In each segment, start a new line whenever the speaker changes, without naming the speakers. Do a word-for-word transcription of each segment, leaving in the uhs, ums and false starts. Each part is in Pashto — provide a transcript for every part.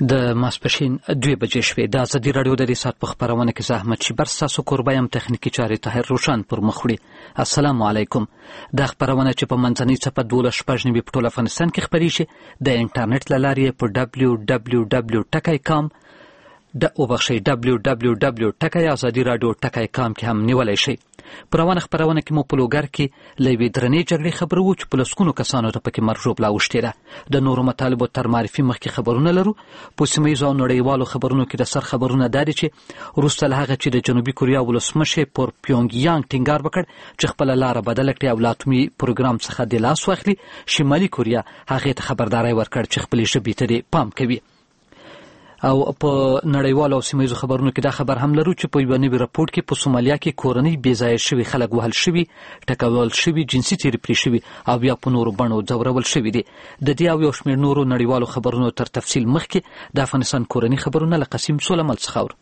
د ماسپښین دوه بجې شوې. د ازادي راډیو د دې ساعت په خپرونه کې زه احمد شیبر ستاسو کوربه یم. تخنیکي چارې طاهر روشن پر مخ وړي. السلام علیکم. دا خپرونه چې په منځنۍ څپه دولس شپږ نوي په ټول افغانستان کې خپریږي د انټرنیټ له لارې په ډبلیو ډبلیو ډبلیو ټکی کام د وبخښئ ډبلیو ډبلیو ډبلیو ټکی ازادي راډیو ټکی کام کې هم نیولی شئ. په روانه خپرونه کې مو په لوګر کې له یوې درنې جګړې خبرو وو چې په لسګونو کسانو ته پکې مرګ ژوبله اوښتې ده. د نورو مطالبو تر معرفي مخکې خبرونه لرو. په سیمه ییزو او نړیوالو خبرونو کې د سر خبرونه دا دي چې وروسته له هغه چې د جنوبي کوریا ولسمشر پر پیونګیانګ ټینګار وکړ چې خپله لاره بدله کړي او له اتومي پروګرام څخه د لاس واخلي، شمالي کوریا هغې ته خبرداری ورکړ چې خپلې ژبې ته دې پام کوي. او په نړیوالو او سیمه ییزو خبرونو کې دا خبر هم لرو چې په یوه نوي راپورټ کې په سومالیا کې کورنۍ بې ځایه شوي خلک وهل شوي، ټکول شوي، جنسي تېرې پرې شوي او بیا په نورو بڼو ځورول شوي دي. د دې او یو شمېر نورو نړیوالو خبرونو تر تفصیل مخکې د افغانستان کورنۍ خبرونه له قسیم سولمل څخه اورو.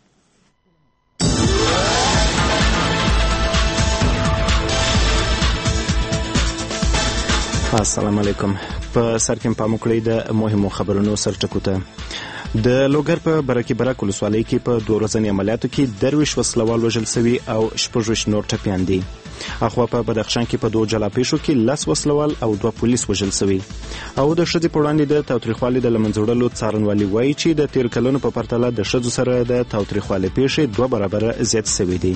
السلام علیکم. په سر کې پام وکړئ د مهمو خبرونو سرټکو ته. د لوګر په برکي برک ولسوالۍ کې په دوه ورځني عملیاتو کې درویش وسلوال وژل شوي او شپږ نور ټپیان دي. اخوا په بدخشان کې په دوه جلا پیښو کې لس وسلوال او دوه پولیس وژل شوي. او د ښځې په وړاندې د تاوتریخوالي د له منځه وړلو څارنوالي وایي چې د تیر کلونو په پرتله د ښځو سره د تاوتریخوالي پیښې دوه برابره زیات شوي دي.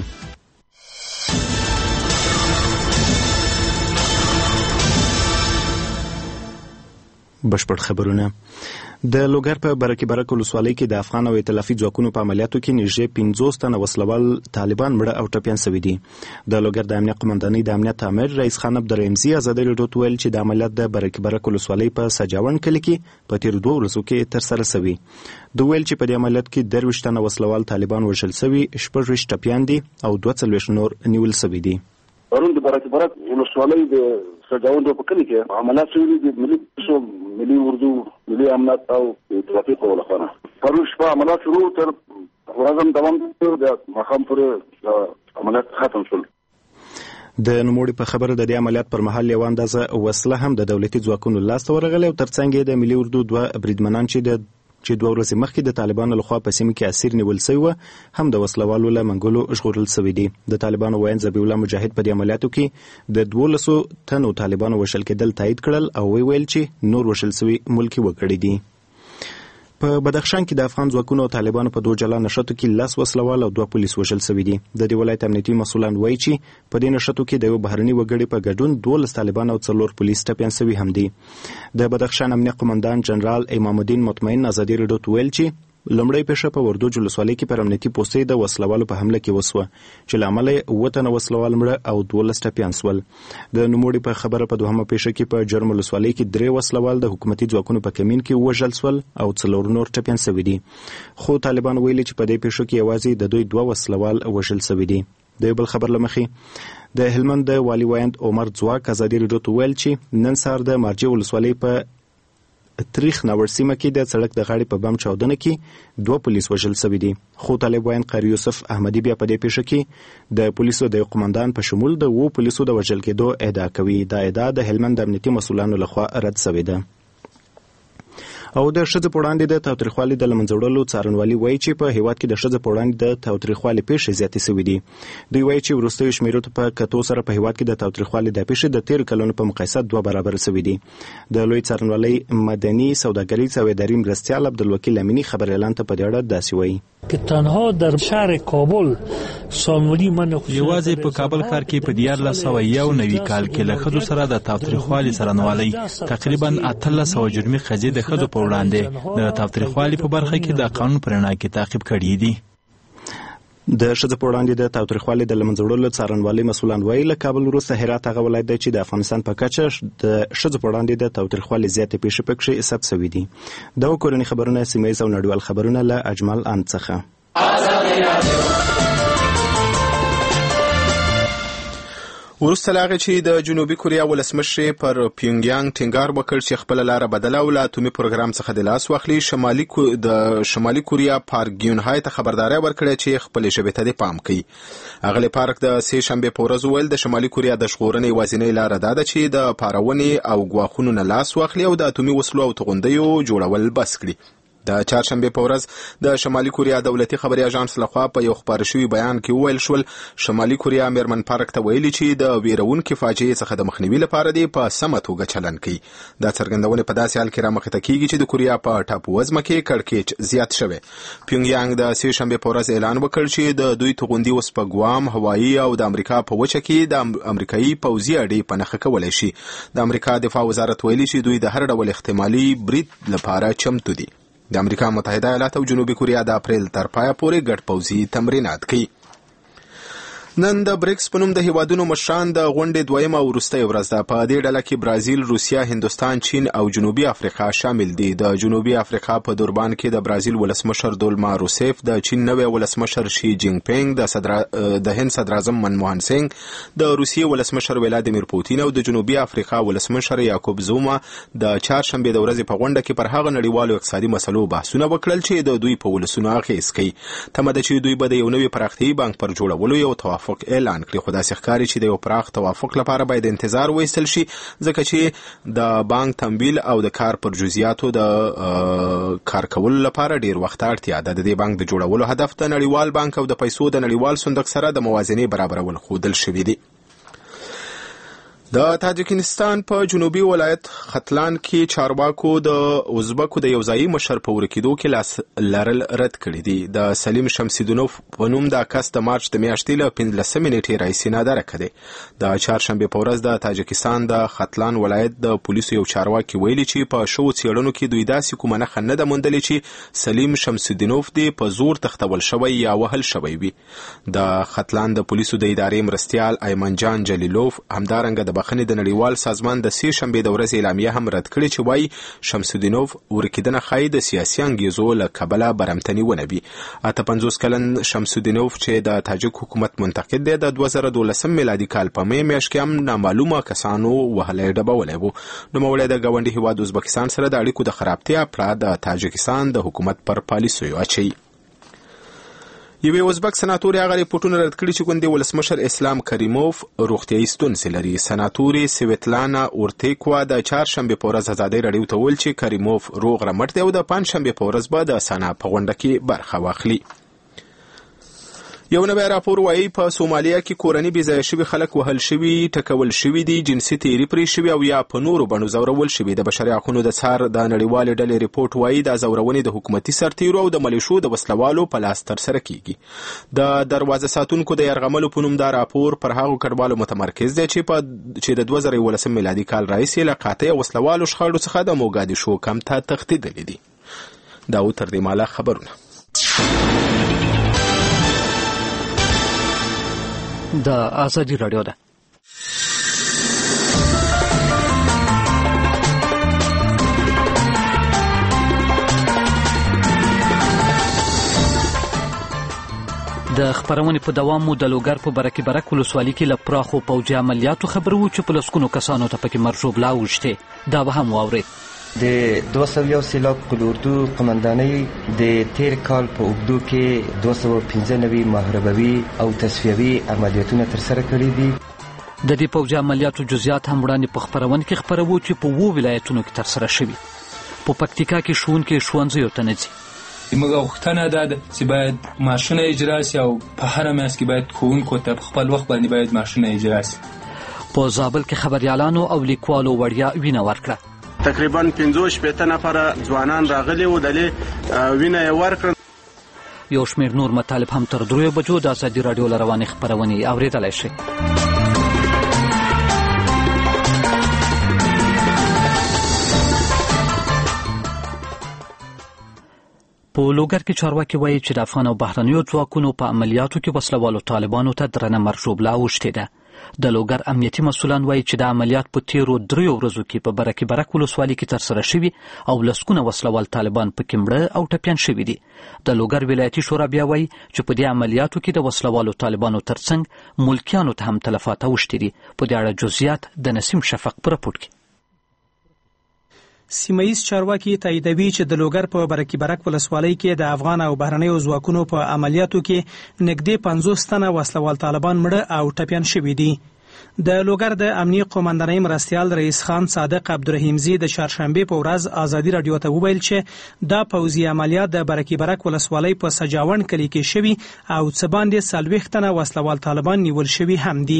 بشپړ خبرونه. د لوګر په برکي برک ولسوالۍ کې د افغان او ائتلافي ځواکونو په عملیاتو کې نږدې پنځوس تنه وسلوال طالبان مړه او ټپیان شوي دي. د لوګر د امنیت قمندانۍ د امنیت امر رئیس خان عبدالرحیمزي ازادي راډیو ته ویل چې د عملیات د برکي برک ولسوالۍ په سجاون کلي کې په تیرو دوه ورځو کې ترسره شوي. دوی ویل چې په دې عملیات کې درویشت تنه وسلوال طالبان وژل شوي، شپږ ویشت ټپیان دي او دوه څلوېښت نور نیول شوي دي.
پرون د برکي برک ولسوالۍ د سجاون په کلي کې عملیات شوي دي. ملي ملي اردو ملي امنیت او ائتلافي قوه لخوا پرون شپه عملیات شروع تر ورځم دوام د مخام پورې عملیات ختم شول.
د نوموړي په خبره د دې عملیات پر مهال یو اندازه وسله هم د دولتي ځواکونو لاسته ورغلې او ترڅنګ یې د ملي اردو دوه بریدمنان چې د چې دوه ورځې مخکې د طالبانو لخوا په سیمه کې اسیر نیول شوي وو هم د وسلوالو له منګولو ژغورل شوي دي. د طالبانو ویاند ذبیح الله مجاهد په دې عملیاتو کې د دولسو تنو طالبانو وژل کېدل تایید کړل او وی ویل چې نور وژل شوي ملکي وګړي دي. په بدخشان کې د افغان ځواکونو او طالبانو په دوه جلا نښتو کې لس وسلوال او دوه پولیس وژل شوي دي. د دې ولایت امنیتي مسؤلان وایي چې په دې نښتو کې د یو بهرني وګړي په ګډون دولس طالبان او څلور پولیس ټپیان شوي هم دي. د بدخشان امنیت قمندان جنرال امام الدین مطمئن ازادي راډیو ته ویل چې لومړی پیښه په وردوج ولسوالۍ کې پر امنیتي پوستې د وسلوالو په حمله کې وسوه چې له امله یې اووه تنه وسلوال مړه او دولس ټپیان شول. د نوموړي په خبره په دوهمه پیښه کې په جرم ولسوالۍ کې درې وسلوال د حکومتي ځواکونو په کمین کې وژل شول او څلور نور ټپیان شوي دي. خو طالبان ویلي چې په دې پیښو کې یوازې د دوی دوه وسلوال وژل شوي دي. د یو بل خبر له مخې د هلمند د والي ویاند عمر ځواک ازادي راډیو ته ویل چې نن سهار د مارجې ولسوالۍ په تاریخ ناور سیمه کې د سړک د غاړې په بم چاودنه کې دوه پولیس وژل شوي دي. خو طالب ویاند قاری یوسف احمدي بیا په دې پیښه کې د پولیسو د قومندان په شمول د اووه پولیسو د وژل کېدو ادعا کوي. دا ادعا د هلمند امنیتي مسؤلانو لخوا رد شوې ده. او د ښځو په وړاندې د تاوتریخوالي د له منځه وړلو څارنوالي وایي چې په هیواد کې د ښځو په وړاندې د تاوتریخوالي پیښې زیاتې شوي دي. دوی وایي چې وروستیو شمیرو ته په کتو سره په هیواد کې د تاوتریخوالي د پیښې د تیر کلونو په مقایسه دوه برابره شوي دي. د لوی څارنوالۍ مدني سوداګریز او اداري مرستیال عبدالوکیل امینی خبر اعلان ته په دې اړه داسې وایي
که تنها در شهر کابل سامولی من
یوازې په کابل ښار کې په دیارلس سوه یو نوي کال کې له ښځو سره د تاوتریخوالي څارنوالۍ تقریبا اتلس سوه جرمي قضیې د ښځو په وړاندې د تاوتریخوالي په برخه کې د قانون په رڼا کې تعقیب کړي دي.
د ښځو په وړاندې د تاوتریخوالي د له منځه وړلو څارنوالۍ مسؤلان وایي له کابل وروسته هرات هغه ولایت دی چې د افغانستان په کچه د ښځو په وړاندې د تاوتریخوالي زیاتې پیښې پکښې ثبت شوي دي. دا کورني خبرونه سیمه ییز او نړیوال خبرونه له اجمل اند څخه.
وروسته له هغې چې د جنوبي کوریا ولسمشر پر پیونګیانګ ټینګار وکړ چې خپله لاره بدله او له اتومي پروګرام څخه د لاس واخلي، شمالي د شمالي کوریا پارک ګیون های ته خبرداری ورکړې چې خپلې ژبې ته دې پام کوي. اغلې پارک د سې شنبې په ورځ وویل د شمالي کوریا د ژغورنې یوازینۍ لاره دا ده چې د پارونې او ګواښونو نه لاس واخلي او د اتومي وسلو او توغندیو جوړول بس کړي. د چهارشنبه په ورځ د شمالي کوریا دولتي خبري اژانس لخوا په یو خبر شوی بیان کې ویل شول شمالي کوریا میرمن پارک ته ویلي چې د ویرونکو فاجعې څخه د مخنیوي لپاره دی په سمه توګه چلن کوي. دا څرګندونه په داسې حال کې رامخته کیږي چې د کوریا په ټاپو وزمه کې کړکېچ زیات شوی. پیونګیانګ د سه شنبه په ورځ اعلان وکړ چې د دوی توغندي اوس په ګوام، هوایي او د امریکا په وچه کې د امریکایي پوځي اډې په نښه کولای شي. د امریکا دفاع وزارت ویلي چې دوی د هر ډول احتمالي برید لپاره چمتو دي. د امریکا متحده ایالات او جنوبي کوریا د اپریل تر پایه پورې ګډ پوځي تمرینات کوي. نن د بریکس په نوم د هیوادونو مشران د غونډې دویمه او وروستۍ ورځ ده. په دې ډله کې برازیل، روسیا، هندوستان، چین او جنوبي افریقا شامل دي. د جنوبي افریقا په دوربان کې د برازیل ولسمشر دولما روسیف، د چین نوی ولسمشر شي جینګ پینګ، د صدر د هند صدر اعظم منموهن سنگ، د روسیې ولسمشر ولادیمیر پوتین او د جنوبي افریقا ولسمشر یاکوب زوما د چهارشنبه د ورځې په غونډه کې پر هغه نړیوالو اقتصادي مسلو بحثونه وکړل چې د دوی په ولسونو اغیز کوي. تمه ده چې دوی به د یو نوي پراختیایي بانک پر جوړولو یو توافق اعلان کړي، خو داسې ښکاري چې د یو پراخ توافق لپاره باید انتظار وایستل شي ځکه چې د بانک تمویل او د کار پر جزئیاتو د کار کولو لپاره ډیر وخت اړتیا ده. د دې بانک د جوړولو هدف د نړیوال بانک او د پیسو د نړیوال صندوق سره د موازنې برابرول ښودل شوي دي. د تاجکستان په جنوبي ولایت ختلان کې چارواکو د ازبکو د یوځایي مشر په ورکېدو کې لاس لرل رد کړي دي. د سلیم شمسیدونوف په نوم د کس د مارچ د میاشتې له پنځلسمې نیټې راهیسې نادره کړی. د چهارشنبې په ورځ د تاجکستان د ختلان ولایت د پولیسو یو چارواکي ویلي چې په شو څېړنو کې دوی داسې کومه نښه نه ده موندلې چې سلیم شمسیدونوف دی په زور تختول شوی یا وهل شوی وي. د ختلان د پولیسو د ادارې مرستیال ایمن جان جلیلوف همدارنګه د بخښنې د نړیوال سازمان د سه شنبې د ورځې اعلامیه هم رد کړې چې وایي شمسودینوف ورکېدنه ښایي د سیاسي انګیزو له کبله برمتني ونه وي. اته پنځوس کلن شمسودینوف چې د تاجک حکومت منتقد دی د دوه زره دولسم میلادي کال په می میاشت کې هم نامعلومه کسانو وهلی ډبولی و. نوموړی د ګاونډي هیواد ازبکستان سره د اړیکو د خرابتیا پړه د تاجکستان د حکومت پر پالیسیو اچوي. یوې ازبک سناتورې هغه ریپورټونه رد کړي چې ګوندي ولسمشر اسلام کریموف روغتیایي ستونزې لري. سناتورې سویتلانا اورتیکوا د چهارشنبې په ورځ ازادۍ راډیو ته وویل چې کریموف روغ رمټ دی او د پنجشنبې په ورځ به د سنا په غونډه کې برخه واخلي. یو نوی راپور وایي په سومالیا کې کورني بېځایه شوي خلک وهل شوي، ټکول شوي دي، جنسي تیري پرې شوي او یا په نورو بڼو ځورول شوي. د بشري حقونو د څار د نړیوالې ډلې ریپورټ وایي دا ځورونې د حکومتي سرتیرو او د ملیشو د وسلوالو په لاس ترسره کیږي. د دروازه ساتونکو د یرغملو په نوم دا راپور پر هغو کډوالو متمرکز دی چې په چې د دوه زره یولسم میلادي کال راهیسې له قاطع وسلوالو شخړو څخه د موګادیشو کمپ ته تښتېدلي دي. دا و تر دې مهاله خبرونه.
د آزادي راډیو ده. د خبرونې په دوام مو د لوګر په برکې برک ولسوالۍ کې له پراخو پوځي عملیاتو خبر وو چې په لسګونو کسانو ته پکې مرګ ژوبلا اوښتې. دا به هم واورئ.
د دوه سوه یو سیلاب قلوردو قمندانۍ د تیر کال په اوږدو کې دوه سوه پنځه نوي محاربوي او تصفیوي عملیاتونه ترسره کړي دي.
د دې پوځي عملیاتو جزئیات هم وړاندې په خبرونه کې خبرو چې په اووه ولایتونو کې ترسره شوي. په پکتیکا کې ښوونکي ښوونځیو ته نه ځي.
موږ غوښتنه ده چې باید ماشینه اجرا شي او په هره میاشت کې باید ښوونکو ته په خپل وخت باندې باید ماشینه اجرا شي.
په زابل کې خبریالانو او لیکوالو وړیا وینه ورکړه.
تقریبا پنځوس شپېته نفره ځوانان راغلي وو، دلې وینه یې ورکړه.
یو شمېر نور مطالب هم تر دریو بجو د ازادي راډیو له روانې خپرونې اورېدلی شئ. په لوګر کې چارواکي وایي چې د افغان او بهرنیو ځواکونو په عملیاتو کې وسلوالو طالبانو ته درنه مرګ ژوبلا اوښتې ده. د لوګر امنیتي مسؤلان وایي چې د عملیات په تیرو دریو ورځو کې په برکې برک ولسوالۍ کې ترسره شوي او لسګونه وسلوال طالبان پکې مړه او ټپیان شوي دي. د لوګر ولایتي شورا بیا وایي چې په دې عملیاتو کې د وسلوالو طالبانو ترڅنګ ملکیانو ته هم تلفات اوښتي دي. په دې اړه جزئیات د نسیم شفق په راپور کې.
سیمه‌ییز چارواکي تاییدوي چې د لوګر په برکې برک ولسوالۍ کې د افغان او بهرنیو ځواکونو په عملیاتو کې نږدې پنځوس تنه وسلوال طالبان مړه او ټپیان شوي دي. د لوګر د امنیه قومندانۍ مرستیال رئیس خان صادق عبدالرحیمزی د چهارشنبه په ورځ ازادي رادیو ته وویل چې دا پوځي عملیات د برکي برک ولسوالۍ په سجاوند کلي کې شوي او څه باندې څلوېښت تنه وسلوال طالبان نیول شوي هم دي.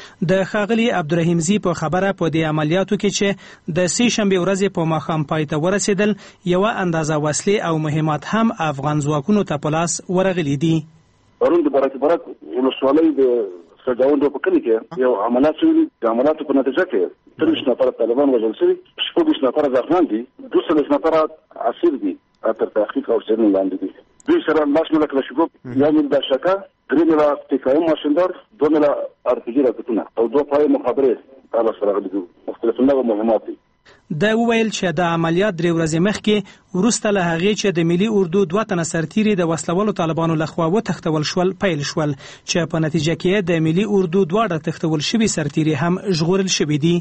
د ښاغلي عبدالرحیمزی په خبره په دې عملیاتو کې چې د سې شنبې ورځې په ماښام پای ته ورسېدل یوه اندازه وسلې او مهمات هم افغان ځواکونو ته په لاس ورغلي دي.
پرون د برکي برک ولسوالۍ د سجاوند په کلي کې یو عملیات شوي دي. د عملیاتو په نتیجه کې تریس نفره طالبان وژل شوي، شپږ نفره زخمیان دي، دوه څلوېښت نفره اسیر دي تر تحقیق او څېړنې لاندې دي. دوی سره لاس مله کلاشینکوف، یو میل داشکه، درې میله تیکایم ماشیندار، دوه میله ارپیجي راکټونه او دوه پای مخابرې تاله سره راغلي دي. مختلف نوع مهمات دي.
دا وویل چې د عملیات درې ورځې مخکې وروسته له هغې چې د ملي اردو دوه تنه سرتیري د وسلوالو طالبانو لخوا وتښتول شول پیل شول، چې په نتیجه کې د ملي اردو دواړه تښتول شوي سرتیري هم ژغورل شوي دي.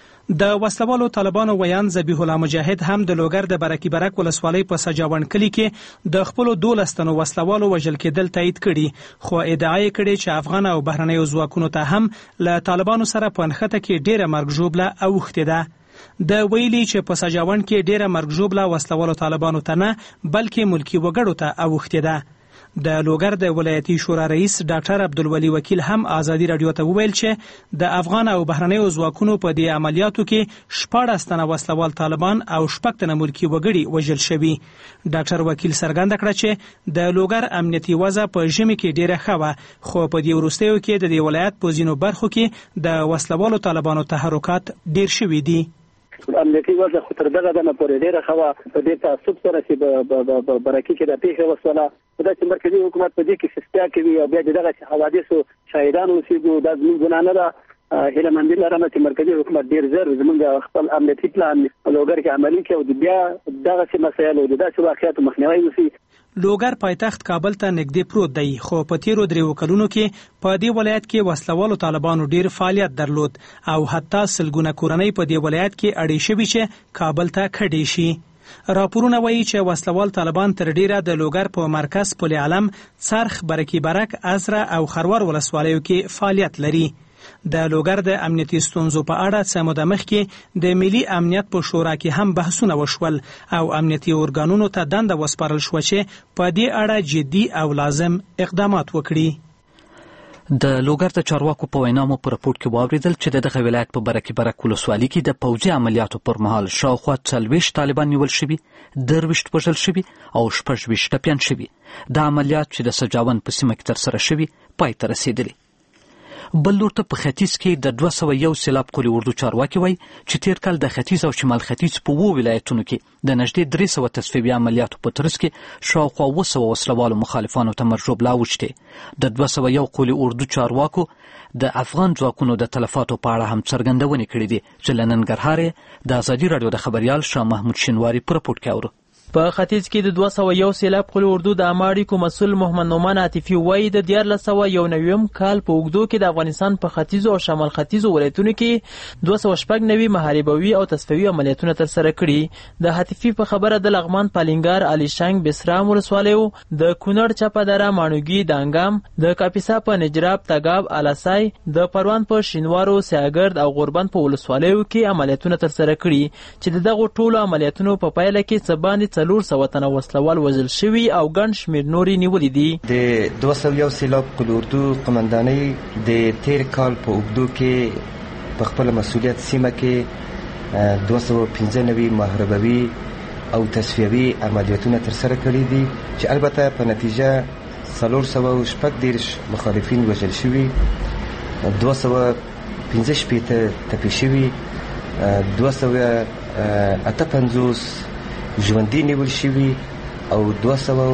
د وسلوالو طالبانو ویان ذبیح الله مجاهد هم د لوګر د برکي برک ولسوالۍ په سجاوند کلي کې د خپلو دولس تنو وسلوالو وژل کېدل تایید کړي، خو ادعا یې کړې چې افغان او بهرنیو ځواکونو ته هم له طالبانو سره په نښته کې ډېره مرګ ژوبله اوښتې ده. د ویلي چې په سجاوند کې ډېره مرګ ژوبله وسلوالو طالبانو ته نه بلکې ملکي وګړو ته اوښتې ده. د لوګر د ولایتي شورا رئیس ډاکټر عبدالولي وکیل هم ازادي رادیو ته وویل چې د افغان او بهرنیو ځواکونو په دې عملیاتو کې شپاړس تنه وسلوال طالبان او شپږ تنه ملکي وګړي وژل شوي. ډاکټر وکیل څرګنده کړه چې د لوګر امنیتي وضع په ژمي کې ډېره ښه وه، خو په دې وروستیو کې د دې ولایت په ځینو برخو کې د وسلوالو طالبانو تحرکات ډېر شوي دي.
امنیتي وضع خو تر دغه دمه پورې ډېره ښه وه. په دې تعصب سره چې برکي کې د پیښې وسوله، په داسې مرکزي حکومت په دې کې شستیا کوي او بیا د دغه حوادثو شاهدان اوسېږو، دا زموږ ګناه نه ده. هیله مندي لرم چې مرکزي حکومت ډېر ژر زموږ خپل امنیتي پلان لوګر کې عملي کړي او بیا دغسې مسایل او داسې واقعیاتو مخنیوی وشي.
لوګر پایتخت کابل ته نږدې پروت دی، خو په تیرو دریو کلونو کې په دې ولایت کې وسلوالو طالبانو ډیر فعالیت درلود او حتی سلګونه کورنۍ په دې ولایت کې اړې شوي چې کابل ته کډې شي. راپورونه وایي چې وسلوال طالبان تر ډیره د لوګر په مرکز پل علم، څرخ، برکي برک، ازره او خروار ولسوالیو کې فعالیت لري. د لوګر د امنیتي ستونزو په اړه څه موده مخکې د ملي امنیت په شورا کې هم بحثونه وشول او امنیتي ارګانونو ته دنده وسپارل شوه چې په دې اړه جدي او لازم اقدامات وکړي.
د لوګر د چارواکو په وینا مو په راپورټ کې واوریدل چې د دغه ولایت په برکي برک ولسوالۍ کې د پوځي عملیاتو پر مهال شاوخوا څلوېښت طالبان نیول شوي، درویشت وژل شوي او شپږ ویشت ټپیان شوي. دا عملیات چې د سجاوند په سیمه کې ترسره شوي پای ته رسېدلي. بل لور ته په ختیځ کې د دوه سوه یو سېلاب قلي اردو چارواکي وایي چې تیر کال د ختیځ او شمال ختیځ په اووه ولایتونو کې د نږدې درې سوه تصفیوي عملیاتو په ترڅ کې شاوخوا اووه سوه وسلوالو مخالفانو ته مرګ ژوبله اوښتې. د دوه سوه یو قلي اردو چارواکو د افغان ځواکونو د تلفاتو په اړه هم څرګندونې کړې دي چې له ننګرهار د ازادي راډیو د خبریال شاه محمود شینواري په راپورټ کې اورو.
په ختیځ کې د دوه سوه یو سیلاب قلي اردو د عامه اړیکو مسؤل محمد نعمان عاطفي وایي د دیارلس سوه یو نویم کال په اوږدو کې د افغانستان په ختیځو او شمال ختیځو ولایتونو کې دوه سوه شپږ نوي محاربوي او تصفیوي عملیاتونه ترسره کړي. د عاطفي په خبره د لغمان، پالینګار، الیشنګ، بسرام ولسوالیو، د کونړ، چپه دره، ماڼوګي، دانګام، د کاپیسا په نجراب، تګاب، الاسای، د پروان په شینوارو، سیاګرد او غوربند په ولسوالیو کې عملیاتونه ترسره کړي چې د دغو ټولو عملیاتونو په پایله کې څه باندې څلور سوه تنه وسلوال وژل شوي او ګڼ شمېر نورې نیولي دي.
د دوه سوه یو سیلاب قلي اردو قمندانۍ د تیر کال په اوږدو کې په خپل مسؤلیت سیمه کې دوه سوه پنځه نوي محاربوي او تصفیوي عملیاتونه ترسره کړي دي چې البته په نتیجه څلور سوه شپږ دېرش مخالفین وژل شوي، دوه سوه پنځه شپېته ټپي شوي، دوه سوه اته پنځوس ژوندي نیول شوي او دوه سوه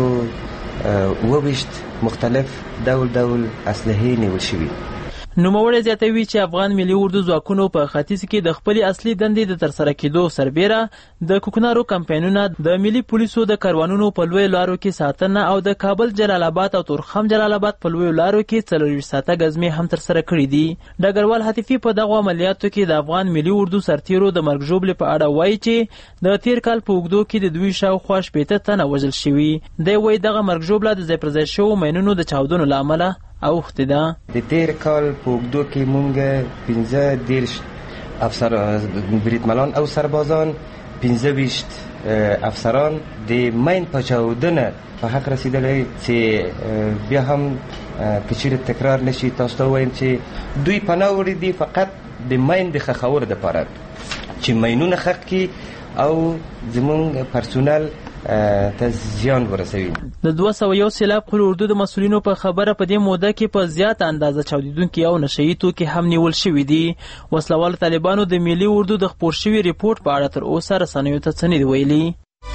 اووه ویشت مختلف ډول ډول اسلحې نیول شوي.
نوموړی زیاتوي چې افغان ملي اردو ځواکونو په ختیځ کې د خپلې اصلي دندې د ترسره کېدو سربیره د کوکنارو کمپاینونه، د ملي پولیسو د کاروانونو په لویو لارو کې ساتنه او د کابل جلال آباد او تورخم جلال آباد په لویو لارو کې څلورویشت ساعته ګزمې هم ترسره کړي دي. ډګروال عاطفي په دغو عملیاتو کې د افغان ملي اردو سرتیرو د مرګ ژوبلې په اړه وایي چې د تیر کال په اوږدو کې د دوی شاوخوا شپېته تنه وژل شوي. دی وایي دغه مرګ ژوبله د ځای پر ځای شوو ماینونو د چاودنو له امله اوښتې ده.
د تیر کال په اوږدو کې مونږ پنځه دېرش افسر بریدمنان او سربازان، پنځه ویشت افسران د مین په چاودنه په حق رسیدلی چې بیا هم که چیرې تکرار نشي تاسو ته ووایم چې دوی پناه وړي دي فقط د مین د ښخولو دپاره چې مینونه ښخ کړي او زمونږ پرسونل ته زیان ورسوي.
د دوه سوه یو سیلاب خپل اردو د مسؤلینو په خبره په دې موده کې په زیاته اندازه چاودیدونکي او نشهیي توکي هم نیول شوي دي. وسلوال طالبانو د ملي اردو د خپور شوي ریپورټ په اړه تر اوسه رسنیو ته څه نه دي ویلي.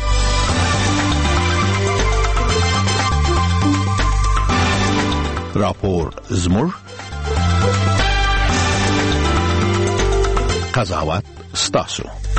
راپور زموږ قضاوت ستاسو.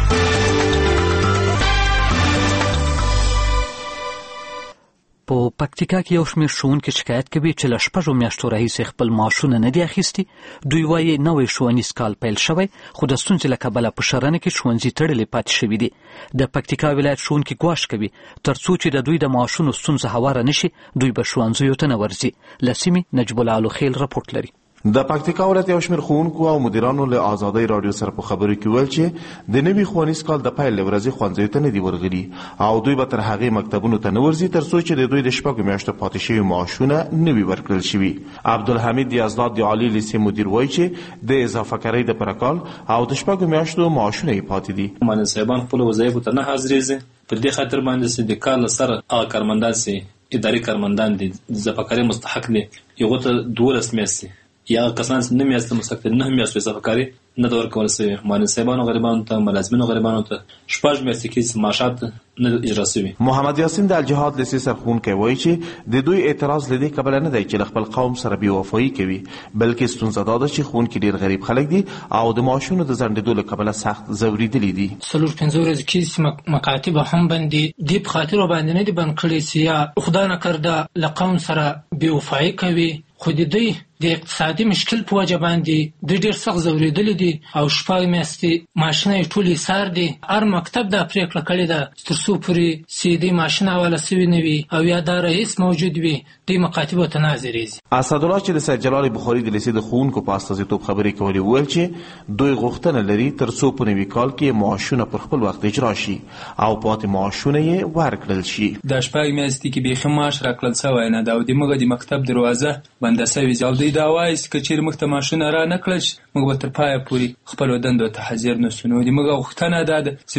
په پکتیکا کې یو شمېر ښوونکي شکایت کوي چې له شپږو میاشتو راهیسې خپل معاشونه نه دي اخیستي. دوی وایي نوی ښوونیز کال پیل شوی خو د ستونزې له کبله په شرنه کې ښوونځي تړلي پاتې شوي دي. د پکتیکا ولایت ښوونکي ګواښ کوي تر څو چې د دوی د معاشونو ستونزه هواره نشي دوی به ښوونځیو ته نه ورځي. له سیمې نجیب الله الوخیل رپورټ لري.
د پکتیکا ولایت یو شمېر ښوونکو او مدیرانو له آزادۍ راډیو سره په خبرو کې ویل چې د نوي ښوونیز کال د پیل له ورځې ښوونځیو ته نه دي ورغلي او دوی به تر هغې مکتبونو ته نه ورځي تر څو چې د دوی د شپږو میاشتو پاتې شوي معاشونه نه وي ورکړل شوي. عبدالحمید یزداد د عالي لیسې مدیر وایي چې د اضافه کارۍ د پره کال او د شپږو میاشتو معاشونه یې پاتې دي.
معلم صاحبان خپلو وظایفو ته نه حاضرېږي. په دې خاطر باندې چې د کال سره هغه کارمندان چې اداري کارمندان دي د اضافه کارۍ مستحق دي هغو ته دولس میاشتې یا کسان نه میاشتې مستحق دي نه میاشتې اضافه کاري نه ده ورکول شوې. معلم صاحبانو غریبانو ته ملازمینو غریبانو ته شپږ میاشتې کې معاشات نه اجرا شوي.
محمد یاسین د الجهاد لیسې سرښوونکی وایي چې د دوی اعتراض له دې کبله نه دی چې له خپل قوم سره بېوفایي کوي بلکې ستونزه دا ده چې ښوونکي ډېر غریب خلک دي او د معاشونو د ځنډېدو له کبله سخت ځورېدلي دي.
څلور پنځه ورځې کې مکاتب هم بندي دې په خاطر باندې نه دي بند کړي چې یا خدای نکرده له قوم سره بېوفایي کوي خو د دوی د اقتصادي مشکل په وجه باندې دوی ډېر سخت ځورېدلي دي او شپږ میاشتې ماشینه یې ټول ایسار دي. هر مکتب دا پرېکړه کړې ده تر څو پورې چې دوی ماشین حواله سوي نه وي او یا دا رئیس موجود وي دوی مکاتبو ته نه حاضرېږي.
اسدالله چې د سید جلال بخاري د لیسې د ښوونکو په استازیتوب خبرې کولې وویل چې دوی غوښتنه لري تر څو په نوي کال کې معاشونه پر خپل وخت اجرا شي او پاتې معاشونه یې ورکړل شي.
دا شپږ میاشتې کې بیخي معاش راکړل سوی نه ده او د موږ د مکتب دروازه بنده سوې او دوی دا وایي چې که چېرې موږ ته معاشونه را نه کړل شي موږ به تر پایه پورې خپلو دندو ته حاضر نه شو. نو د موږ غوښتنه دا ده چې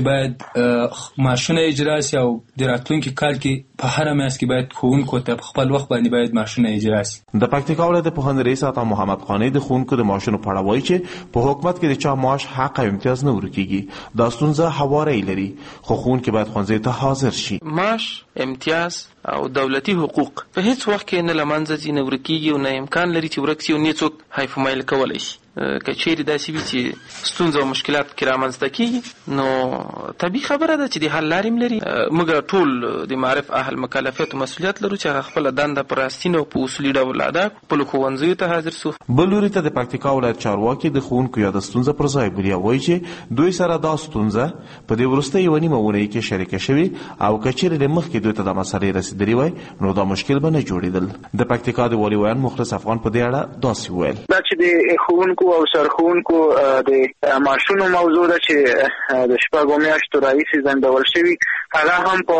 باید معاشونه اجرا شي او د راتلونکي کال کې په هره میاشت کې باید ښوونکو ته په خپل وخت باندې باید معاشونه اجرا شي.
د پکتیکا ولایت پوهنې رئیس عطا محمد قانع د ښوونکو د معاشونو په اړه وایي چې په حکومت کې د چا معاش حق او امتیاز نه ورکېږي. دا ستونزه هواری لري خو ښوونکي باید ښوونځیو ته حاضر شي.
معاش امتیاز او دولتي حقوق په هیڅ وخت کې نه له منځه ځي نه ورکېږي او نه امکان لري چې ورک شي او نه څوک حیف مایل کولی شي. که چیرې داسې وي چې ستونزه او مشکلات کې رامنځته کېږي نو طبیعي خبره ده چې د حل لارې هم لري. موږ ټول د معرف اهل مکلفیت او مسؤلیت لرو چې هغه خپله دنده په راستینه او په اصولي ډول ادا کړو خپلو ښوونځیو ته حاضر سو.
بل لوري ته د پکتیکا ولایت چارواکي د ښوونکو یاده ستونزه پر ځای بولي او وایي چې دوی سره دا ستونزه په دې وروستۍ یوه نیمه اونۍ کې شریکه شوې او که چیرې له مخکې دوی ته دا مسلې رسېدلې وای نو دا مشکل به نه جوړېدل. د پکتیکا د والي ویان مخلص افغان په دې اړه داسې وویل.
دا چې د ښوونکو او سرښوونکو د معاشونو موضوع ده چې د شپږو میاشتو راهیسې ځنډول شوي هغه هم په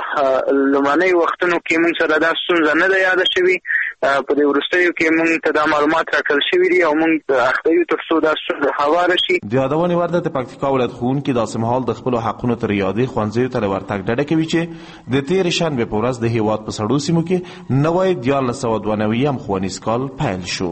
لومړنیو وختونو کې موږ سره دا ستونزه نه ده یاده شوې. په دې وروستیو کې موږ ته دا معلومات راکړل شوي دي او موږ اخته یو تر څو دا ستونزه هواره شي.
د یادونې وړ ده د پکتیکا ولایت ښوونکي داسې مهال د خپلو حقونو تر یادې ښوونځیو ته له ورتګ ډډه کوي چې د تېرې شنبې په ورځ د هېواد په سړو سیمو کې نوی دیارلس سوه دوه نوېیم ښوونیز کال پیل شو.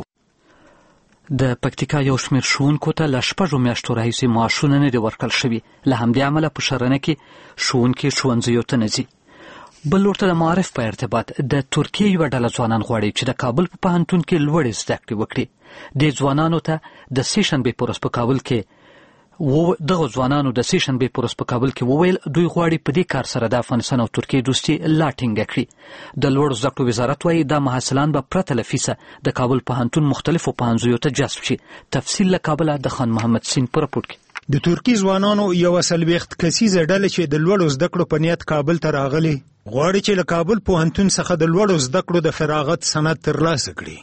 د پکتیکا یو شمېر ښوونکو ته له شپږو میاشتو راهیسې معاشونه نه دي ورکړل شوي. له همدې امله په شرنه کې ښوونکي ښوونځیو ته نه ځي. بل لور ته د معارف په ارتباط د ترکیې یوه ډله ځوانان غواړي چې د کابل په پوهنتون کې لوړې زده کړې وکړي. دې ځوانانو ته د سې شنبې په ورځ په کابل کې دغه ځوانانو د سې شنبې په ورځ په کابل کې وویل دوی غواړي په دې کار سره د افغانستان او ترکیې دوستي لا ټینګه کړي. د لوړو زده کړو وزارت وایي دا محصلان به پرته له فیسه د کابل پوهنتون مختلفو پوهنځیو ته جذب شي. تفصیل له کابله د خان محمد سین په راپور کې.
د ترکی ځوانانو یوه څلوېښت کسیزه ډله چې د لوړو زده کړو په نیت کابل ته راغلي غواړي چې له کابل پوهنتون څخه د لوړو زده کړو د فراغت سند ترلاسه کړي.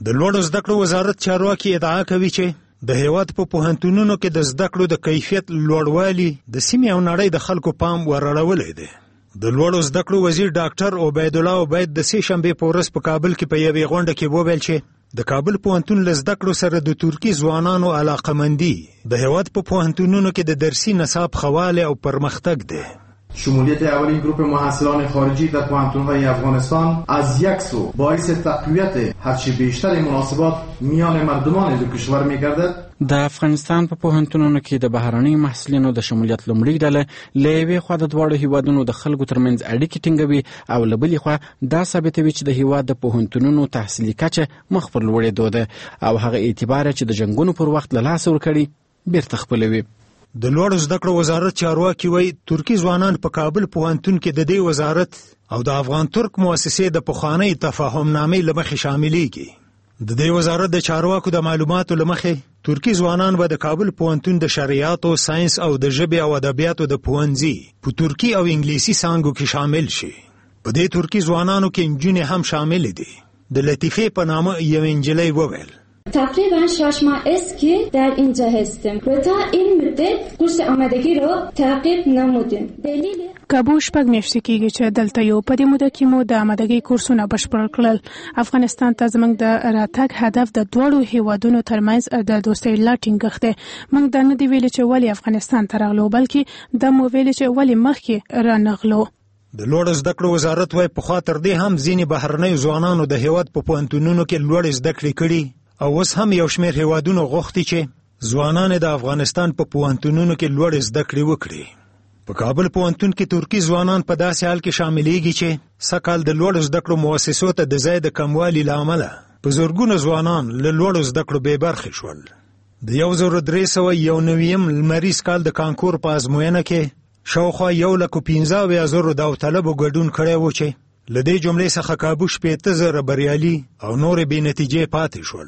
د لوړو زده کړو وزارت چارواکي ادعا کوي چې د هیواد په پوهنتونونو کې د زده کړو د کیفیت لوړوالي د سیمې او نړۍ د خلکو پام ورړولی دی. د لوړو زده کړو وزیر ډاکټر عبید الله عبید د سې شنبې په ورځ په کابل کې په یوې غونډه کې وویل چې د کابل پوهنتون له زده کړو سره د ترکي ځوانانو علاقه‌مندي د هیواد په پوهنتونونو کې د درسي نصاب خواله او پرمختګ دی.
شمولیت اولین گروپ محصلان خارجی در پوهنتون‌های افغانستان از یک سو باعث تقویت هرچه بیشتر مناسبات میان مردمان دو کشور می‌گردد.
د افغانستان په پوهنتونونو کې د بهرنۍ محصلینو د شمولیت لومړۍ ډله له یوې خوا د دواړو هیوادونو د خلکو ترمنځ اړیکې ټینګوي او له بلې خوا دا ثابتوي چې د هیواد د پوهنتونونو تحصیلي کچه مخ پر لوړېدو ده او هغه اعتبار چې د جنګونو پر وخت له لاسه ورکړي بیرته خپلوي.
د لوړو زده کړو وزارت چارواکي وایي ترکي ځوانان په کابل پوهنتون کې د دې وزارت او د افغان ترک مؤسسې د پخوانۍ تفاهم نامې له مخې شاملېږي. د دې وزارت د چارواکو د معلوماتو له مخې ترکي ځوانان به د کابل پوهنتون د شریعت او ساينس او د ژبې او ادبیاتو د پوهنځي په ترکي او انګلیسي څانګو کې شامل شي. په دې ترکي ځوانانو کې نجونې هم شامل دي. د لطیفه په نامه یو انجلۍ وویل
تقریبا شش ماه است که در اینجا هستیم و تا این مدت کورس آمادگی رو تعقیب نمودیم. دلیل
کابو شپږ میاشتې کېږي چې دلته یو په دې موده کې مو د آمادګۍ کورسونه بشپړ کړل. افغانستان ته زموږ د راتګ هدف د دواړو هیوادونو ترمنځ د دوستۍ لا ټینګښت دی. موږ دا نه دی ویلي چې ولې افغانستان ته راغلو بلکې دا مو ویلي چې ولې مخکې رانغلو.
د لوړو زده کړو وزارت وايي پخوا تر دې هم ځینې بهرنیو ځوانانو د هیواد په پوهنتونونو کې لوړې زده کړې کړي او اوس هم یو شمېر هیوادونو غوښتي چې ځوانان د افغانستان په پوهنتونونو کې لوړې زده کړې وکړي. په کابل پوهنتون کې ترکي ځوانان په داسې حال کې شاملېږي چې سږکال د لوړو زده کړو مؤسسو ته د ځای د کموالي له امله په زرګونه ځوانان له لوړو زده کړو بې برخې شول. د یو زر درې سوه یو نویم لمریز کال د کانکور په ازموینه کې شاوخوا یو لک پنځه اویا زرو داوطلبو ګډون کړی و چې له دې جملې څخه کابو شپېته زره بریالي او نورې بې نتیجې پاتې شول.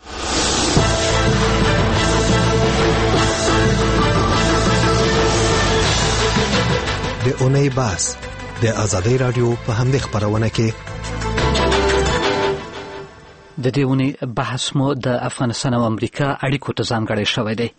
د اونۍ باس د آزادۍ رادیو په همدې خپرونه کې
د دې اونۍ بحث مو د افغانستان او امریکا اړیکو ته ځانګړی شوی دی.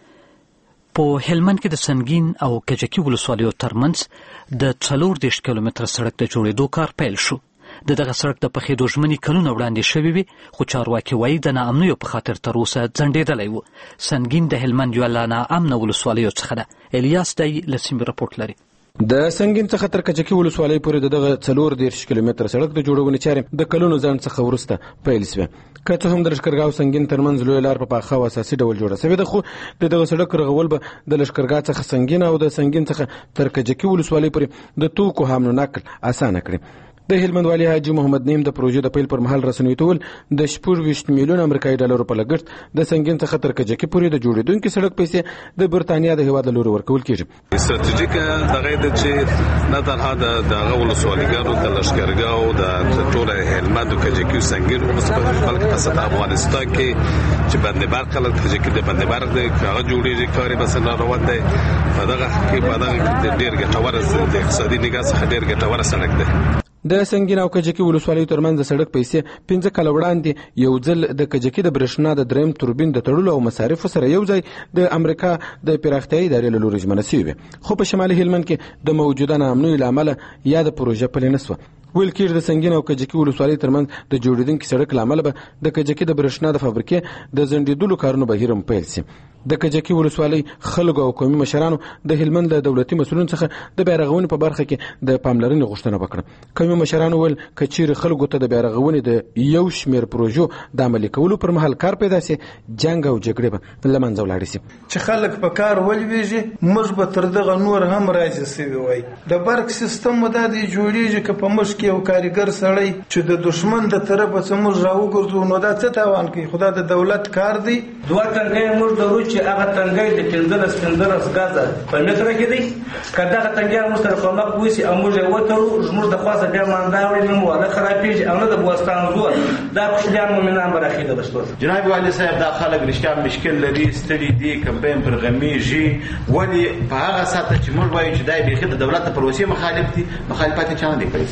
په هلمند کې د سنګین او کجکي ولسوالیو ترمنځ د څلور دېرش کیلومتره سړک د جوړېدو کار پیل شو. د دغه سړک د پخېدو ژمنې کلونه وړاندې شوې وي خو چارواکي وایي د ناامنیو په خاطر تر اوسه ځنډېدلی و. سنګین د هلمند یوه له ناامنه ولسوالیو څخه ده. الیاس دی له سیمې رپورټ لري.
د سنگین څخه تر کجکي ولسوالۍ پورې دغه څلور دېرش کیلومتره سړک د جوړونې چارې د کلونو ځنډ څخه وروسته پیل شوې. که څه هم د لښکرګاه او سنگین ترمنځ لویه لار په پاخه او اساسي ډول جوړه شوې ده خو د دغه سړک رغول به د لښکرګاه څخه سنگین او د سنگین څخه تر کجکي ولسوالۍ پورې د توکو حمل و نقل اسانه کړي. د هلمند والي حاجي محمد نعیم د پروژې د پیل پر مهال رسنیو ته ویل د شپږ ویشت میلیون امریکایي ډالرو په لګښت د سنگین څخه تر کجکي پورې د جوړېدونکي سړک پیسې د برتانیا د هیواد له لوري ورکول کېږي.
ستراتیژیک دغه د چې نه تنها د دغه ولسوالیګانو د لښکرګاه او د ټول هلمند او کجکي سنگین بلکې په سطح افغانستان کې چې باندې برق له کجکي د باندې برق د هغه جوړېږي کاري بس نه روان دی. په دغه کې په دغه ډېر ګټور د اقتصادي نگاه څخه ډېر ګټور سړک دی.
د سنگین او کجکي ولسوالیو ترمنځ د سړک پیسې پنځه کاله وړاندې یو ځل د کجکي د برېښنا د دریم توربین د تړلو او مصارفو سره یو ځای د امریکا د پراختیایي ادارې له لوري ژمنه شوې وه خو په شمالي هلمند کې د موجوده ناامنیو له امله یا د پروژه پلې نه شوه. ویل کېږي د سنگین او کجکي ولسوالۍ ترمنځ د جوړېدونکي سړک له امله به د کجکي د برېښنا د فابریکې د ځنډېدلو کارونه بهیر هم پیل شي. د کجکي ولسوالۍ خلکو او قومي مشرانو د هلمند له دولتي مسؤلینو څخه د بیارغونې په برخه کې د پاملرنې غوښتنه وکړه. قومي مشرانو ویل که چیرې خلکو ته د بیارغونې د یو شمېر پروژو د عملي کولو پر مهال کار پیدا شي جنګ او جګړې به له منځه ولاړې شي.
چې خلک په کار ولویږي موږ به تر دغه نور هم راضي سوي وای. د برق سیستم مو دا دی جوړیږي که په موږ کې یو کارګر سړی چې د دشمن د طرفه څخه موږ راوګرځو نو دا څه تاوان کوي. خدا د دولت کار دی.
دوه تنګۍ موږ درو چې هغه تنګۍ د پنځلس پنځلس غزه په متره کې دی. که دغه تنګۍ موږ سره کومک وشي او موږ یې وتړو زموږ د خواسته بیا ماندا وړي نه مو واده خرابېږي او نه د بوستان زور دا کوچنیان مؤمنان به راخېده بشپړ.
جناب والي صاحب دا خلک رښتیا مشکل لري ستړي دي کمپاین پر غمیږي ولې په هغه ساعت چې موږ وایو چې دا بیخي د دولت پروسې مخالف دي مخالفت چا نه دی کړی.
د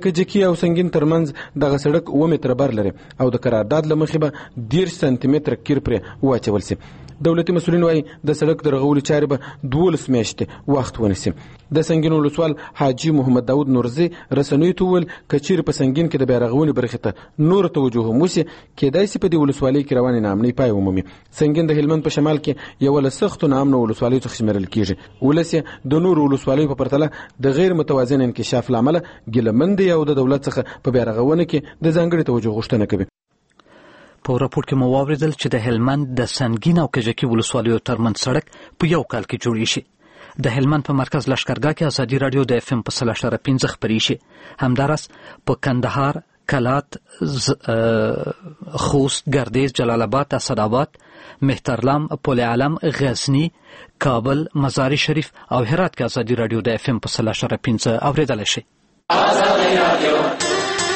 کجکي او سنگین ترمنځ دغه سړک اوه متره بر لري او د قرارداد له مخې به دېرش سانتي متره کیر پرې واچول سي. دولتي مسؤلین وایي د سړک د رغولو چارې به دولس میاشتې وخت ونیسي. د سنگین ولسوال حاجي محمد داود نورزي رسنیو ته وویل که چیرې په سنگین کې د بیا رغونې برخې ته نور توجه هم وسي کیدای سي په دې ولسوالۍ کې روانې ناامنۍ پای ومومي. سنگین د هلمند په شمال کې یوه له سختو ناامنو ولسوالیو څخه شمیرل کیږي. ولس یې د نورو ولسوالیو په پرتله د غیر متوازن انکشاف له امله ګیلهمند دی او د دولت څخه په بیا رغونه کې د ځانګړې توجه غوښتنه کوي.
په راپور کې مو واورېدل چې د هلمند د سنگین او کجکي ولسوالیو ترمنځ سړک په یو کال کې جوړ شي. د هلمند په مرکز لښکرګاه کې ازادي راډیو د اف ام په سل اشاره پنځه خپرې شي. همداراز په کندهار، کلات، خوست، گردیز، جلال آباد، اسدآباد، مهترلام، پل علم، غزنی، کابل، مزار شریف او هرات کې ازادي راډیو د اف ام په سل اشاره پنځه اورېدلی شي. ازادي راډیو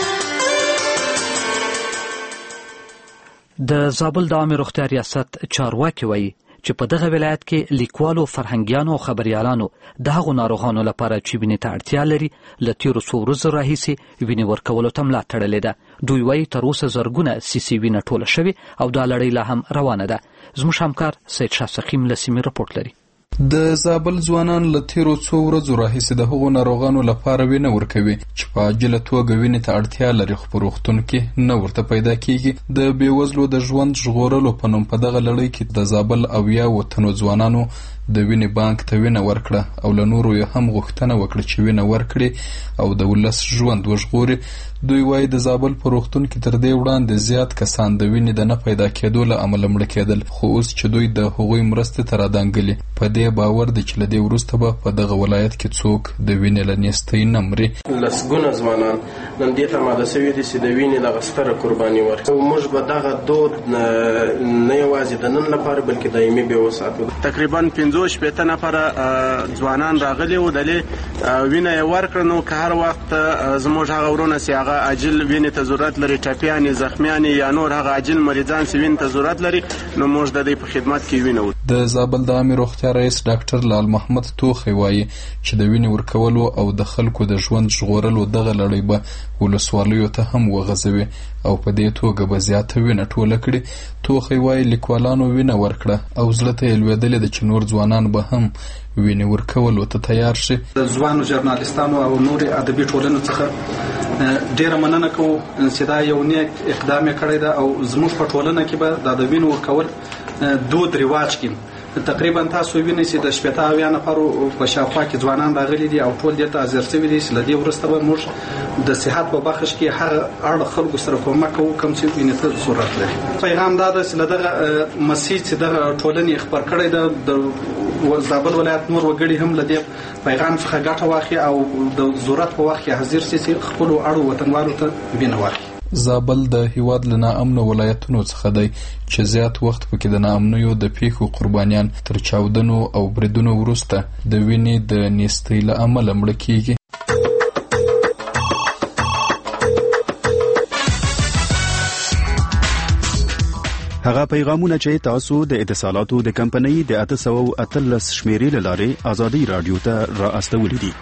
د زابل د عامه روغتیا ریاست چارواکي وایي چې په دغه ولایت کې لیکوالو، فرهنګیانو او خبریالانو د هغو ناروغانو لپاره چې وینې ته اړتیا لري له تېرو څو ورځو راهیسې وینې ورکولو ته ملا تړلې ده. دوی وایي تر اوسه زرګونه سیسي وینه ټوله شوې او دا لړۍ لا هم روانه ده. زموږ همکار سید شاه سقیم له سیمې رپورټ لري.
د زابل ځوانان له تیرو څو ورځو راهیسې د هغو ناروغانو لپاره وینه ورکوي چې په عاجله توګه وینې ته اړتیا لري خو په روغتون کې نه ورته پیدا کیږي. د بېوزلو د ژوند ژغورلو په نوم په دغه لړۍ کې د زابل اویا وطنو ځوانانو د وینې بانک ته وینه ورکړه او له نورو یې هم غوښتنه وکړه چې وینه ورکړي او د ولس ژوند وژغوري. دوی وایي د زابل په روغتون کې تر دې وړاندې زیات کسان د وینې د نه پیدا کېدو له امله مړه کېدل، خو اوس چې دوی د هغوی مرستې ته رادانګلي په دې باور دی چې له دې وروسته به په دغه ولایت کې څوک د وینې له نیستۍ نه مري.
لسګونه ځوانان نن دې ته ماده سوي دي چې د وینې دغه ستره قرباني ورکړي. موږ به دغه دود نه یوازې د نن لپاره بلکې دایمي بیا وساتو.
تقریبا پنځه شپېته نفره ځوانان راغلي وو، دلې وینه یې ورکړه. نو که هر وخت زموږ هغه ورونه چې هغه عاجل وینې ته ضرورت لري، ټپیانې، زخمیانې یا نور هغه عاجل مریضان چې وینې ته ضرورت لري، نو موږ د دې په خدمت کې وینه ورکړو.
د زابل د عامې روغتیا رئیس ډاکټر لال محمد توخی وایي چې د وینې ورکولو او د خلکو د ژوند ژغورلو دغه لړۍ به ولسوالیو ته هم وغځوي او په دې توګه به زیاته وینه ټوله کړي. توخی وایي لیکوالانو وینه ورکړه او زړه ته یې لوېدلې ده چې نور ځوانان به هم وینې ورکولو ته تیار شي.
د ځوانو ژورنالستانو او نورې ادبي ټولنو څخه ډېره مننه کوو چې دا یو نیک اقدام یې کړی ده او زموږ په ټولنه کې به دا د وینو ورکول دود رواج کړي. تقریبا تاسو وینئ چې د شپېته اویا نفرو په شاوخوا کې ځوانان راغلي دي او ټول دې ته حاضر شوي دي چې له دې وروسته به موږ د صحت په بخش کې هغه اړ خلکو سره کومک کوو کوم چې وینې ته ضرورت لري. پیغام دا ده چې له دغه مسیج چې دغه ټولنې خپر کړی ده د زابل ولایت نور وګړي هم له دې پیغام څخه ګټه واخلي او د ضرورت په وخت کې حاضر شي چې خپلو اړو وطنوالو ته وینه واخلي.
زابل د هیواد له ناامنو ولایتونو څخه دی چې زیات وخت پکې د ناامنیو د پیښو قربانیان تر چاودنو او بریدونو وروسته د وینې د نیستۍ له امله مړه کیږي.
هغه پیغامونه چې تاسو د اتصالاتو د کمپنۍ د اته سوه اتلس شمیرې له لارې ازادي راډیو ته را استولي دي.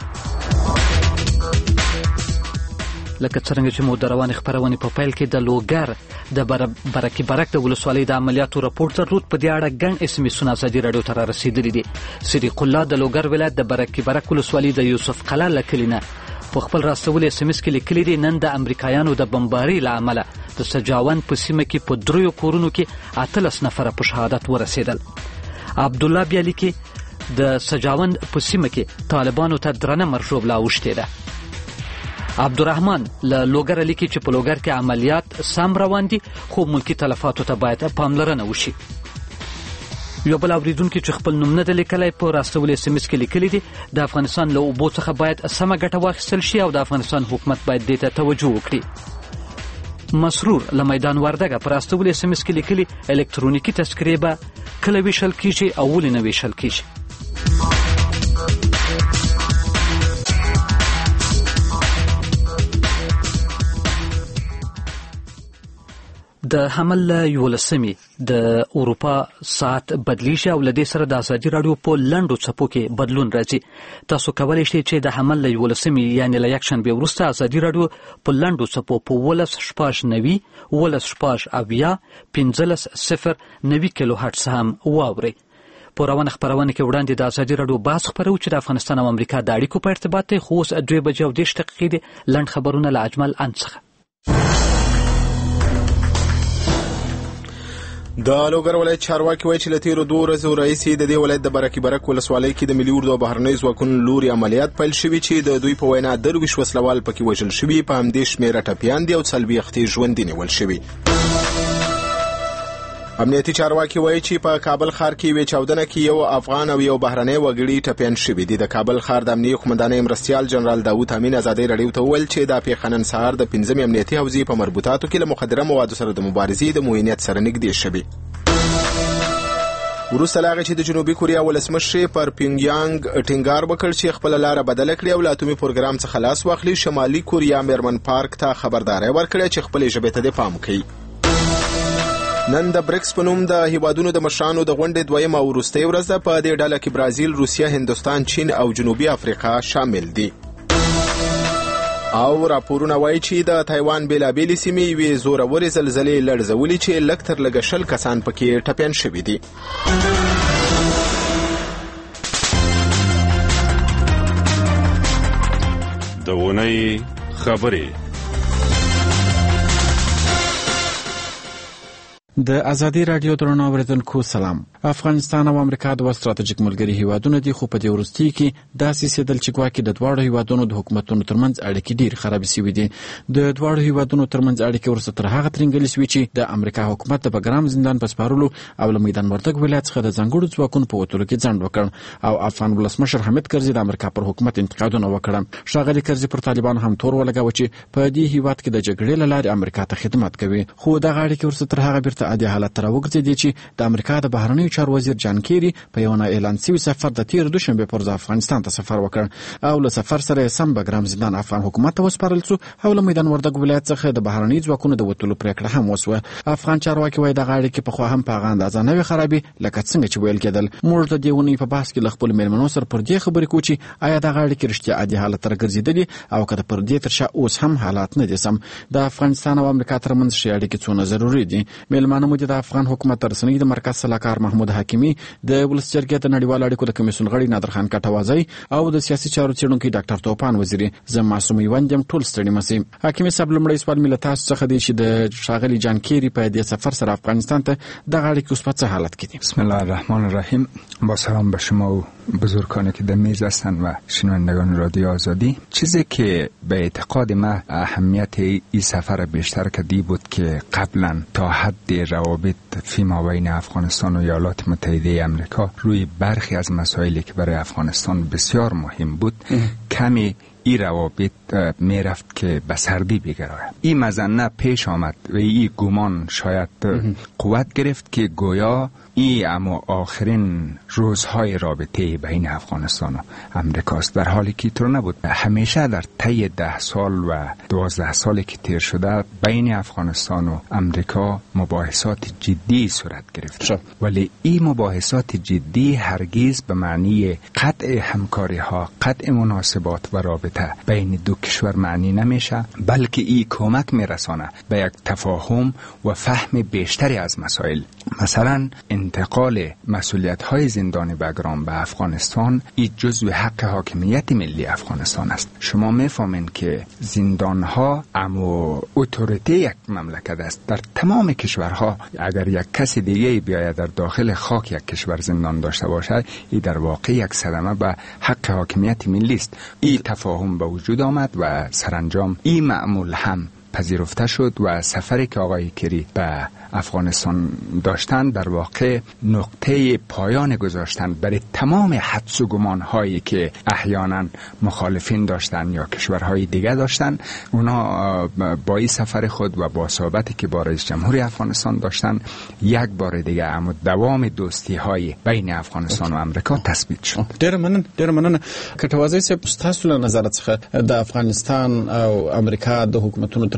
لکه څرنګه چې مو د روانې خپرونې په پیل کې د لوګر د برکي برک د ولسوالۍ د عملیاتو راپور درلود، په دې اړه ګڼ اس ام اسونه ازادي راډیو ته را رسېدلي دي. صدیق الله د لوګر ولایت د برکي برک ولسوالۍ د یوسف قلعه له کلي نه په خپل راستولي اس ام اس کې لیکلي دي نن د امریکایانو د بمبارۍ له امله د سجاون په سیمه کې په دریو کورونو کې اتلس نفره په شهادت ورسېدل. عبدالله بیا لیکي د سجاون په سیمه کې طالبانو ته درنه مرژوبله اوښتې ده. عبدالرحمن له لوګر لیکي چې په لوګر کې عملیات سم روان دي خو ملکی تلفاتو ته باید پاملرنه وشي. یو بل اوریدونکي چې خپل نوم نه دی لیکلی په راستولي اس ام اس کې لیکلي دي د افغانستان له اوبو څخه باید سمه ګټه واخیستل شي او د افغانستان حکومت باید دې ته توجه وکړي. مسرور له میدان وردګه په راستولي اس ام اس کې لیکلي الکترونیکي تذکرې به کله ویشل کیږي او ولې نه ویشل کیږي. د حمل یولسمې د اروپا ساعت بدلیږي او له دې سره د ازادي راډیو په لنډو څپو کې بدلون راځي. تاسو کولی شئ چې د حمل یولسمې یعنې له یکشنبې وروسته ازادي راډیو په لنډو څپو په ولس شپږ نوي ولس شپږ اویا پنځلس صفر نوي کیلو هرټز هم واورئ. په روانه خپرونه کې وړاندې د ازادي راډیو بحث خپرو چې د افغانستان او امریکا د اړیکو په ارتباط دی، خو اوس دوه بجې او دېرش دقیقې دي. لنډ خبرونه له اجمل ان څخه.
د لوګر ولایت چارواکي وایي چې له تېرو دوو ورځو راهیسې د دې ولایت د برکي برک ولسوالۍ کې د ملي اردو او بهرنیو ځواکونو لوري عملیات پیل شوي چې د دوی په وینا درویشت وسلوال پکې وژل شوي، په همدې شمېره ټپیان دي او څلوېښت ژوندي نیول شوي. امنیتي چارواکي وایي چې په کابل ښار کې یوې چاودنه کې یو افغان او یو بهرنی وګړي ټپیان شوي دي. د کابل ښار د امنیتي قومندانۍ مرستیال جنرال داود امین ازادۍ راډیو ته وویل چې دا پیښه نن سهار د پنځمې امنیتي حوزې په مربوطاتو کې له مخدره موادو سره د مبارزې د موینیت سره نږدې شوي. وروسته له هغې چې د جنوبي کوریا ولسمشر پر پیونګیانګ ټینګار وکړ چې خپله لاره بدله کړي او له اتومي پروګرام څخه لاس واخلي، شمالي کوریا میرمن پارک ته خبرداری ورکړې چې خپلې ژبې ته دې پام کوي. نن د بریکس په نوم د هیوادونو د مشرانو د غونډې دویمه او وروستۍ ورځ ده. په دې ډله کې برازیل، روسیه، هندوستان، چین او جنوبي افریقا شامل دي. او راپورونه وایي چې د تایوان بېلابېلې سیمې یوې زورورې زلزلې لړزولې چې لږ تر لږه شل کسان پکې ټپیان شوي دي.
د اونۍ خبرې.
د ازادي راډیو درنو اوریدونکو سلام. افغانستان او امریکا دوه ستراتیژیک ملګري هیوادونه دي، خو په دې وروستي کې داسې سیدل چې ګواکې د دواړو هیوادونو د حکومتونو ترمنځ اړیکې ډېرې خرابې شوي دي. د دواړو هیوادونو ترمنځ اړیکې وروسته تر هغه ترنګلې شوې چې د امریکا حکومت د بګرام زندان په سپارلو او له میدان وردګ ولایت څخه د ځانګړو ځواکونو په وتلو کې ځنډ وکړ او افغان ولسمشر حامد کرزي د امریکا پر حکومت انتقادونه وکړل. ښاغلي کرزي پر طالبانو هم تور ولګاوه چې په دې هیواد کې د جګړې له لارې امریکا ته خدمت کوي، خو دغه اړیکې وروسته تر هغه بیرته عادي حالت ته راوګرځېدې چې د امریکا د بهرنیو چارو وزیر جان کیری په یو اعلان شوي سفر د تیر دوشنبه پر ځای افغانستان ته سفر وکړ او له سفر سره سم بګرام زندان افغان حکومت ته وسپارل شو او له میدان وردګ ولایت څخه د بهرنیو ځواکونو د وتلو پریکړه هم وسوه. افغان چارواکي وایي دغه اړیکې پخوا هم په هغه اندازه نه وې خرابې لکه څنګه چې ویل کېدل. موږ د دې اونۍ په بحث کې له خپلو مېلمنو سره پر دې خبرې کوو چې آیا دغه اړیکې رښتیا عادي حالت ته راګرځېدلې او که پر دې تر شا اوس هم حالات نه دي سم. د افغانستان او امریکا ترمنځ ښې اړیکې څونه ضروري دي. مېلمانه مو د افغان حکومت تر رسنۍ د مرکز سلاکار محمود حکیمي، د ولس جرګې د نړیوالو اړیکو د کمیسیون غړي نادرخان کټوازی او د سیاسي چارو څېړونکي ډاکټر توپان وزیري. زه معصوم یوند یم، ټول ستړي مه شئ. حکیمي صاحب، لومړی سوال مې له تاسو څخه دی چې د ښاغلي جان کیری په دې سفر سره افغانستان ته دغه اړیکې اوس په څه حالت کې دي؟
بسم الله الرحمن الرحیم. با سلام به شما و بزرگانی که در میز هستند و شنوندگان رادیو آزادی. چیزی که به اعتقاد من اهمیت این سفر بیشتر کدی بود که قبلا تا حد روابط فیما بین افغانستان و ایالات متحده آمریکا روی برخی از مسائلی که برای افغانستان بسیار مهم بود کمی این روابط می رفت که به سردی بگراید. این مظنه پیش آمد و این گمان شاید قوت گرفت که گویا این اما آخرین روزهای رابطه بین افغانستان و امریکاست، در حالی که طور نبود. همیشه در طی ده سال و دوازده سالی که تیر شده بین افغانستان و امریکا مباحثات جدی صورت گرفت، ولی این مباحثات جدی هرگز به معنی قطع همکاری ها، قطع مناسبات و رابطه بین دو کشور معنی نمیشه، بلکه این کمک میرسانه به یک تفاهم و فهم بیشتری از مسائل. مثلا انتقال مسئولیت های زندان بگرام به افغانستان این جزو حق حاکمیت ملی افغانستان است. شما میفهمین که زندان ها اما اتوریته یک مملکت است. در تمام کشورها اگر یک کسی دیگه بیاید در داخل خاک یک کشور زندان داشته باشد، این در واقع یک صدمه به حق حاکمیت ملی است. این تفاهم به وجود آمد و سرانجام این معمول هم پذیرفته شد و سفری که آقای کری به افغانستان داشتن در واقع نقطه پایان گذاشتن برای تمام حدس و گمان هایی که احیانا مخالفین داشتن یا کشورهای دیگه داشتن. اونا با این سفر خود و با صحبتی که با رئیس جمهوری افغانستان داشتن یک بار دیگه اما دوام دوستی های بین افغانستان و امریکا تثبیت شد.
ډیر مننه ډیر مننه. کټوازی صاحب، تاسو له نظر څخه د افغانستان او امریکا د حکومتونو ترمنځ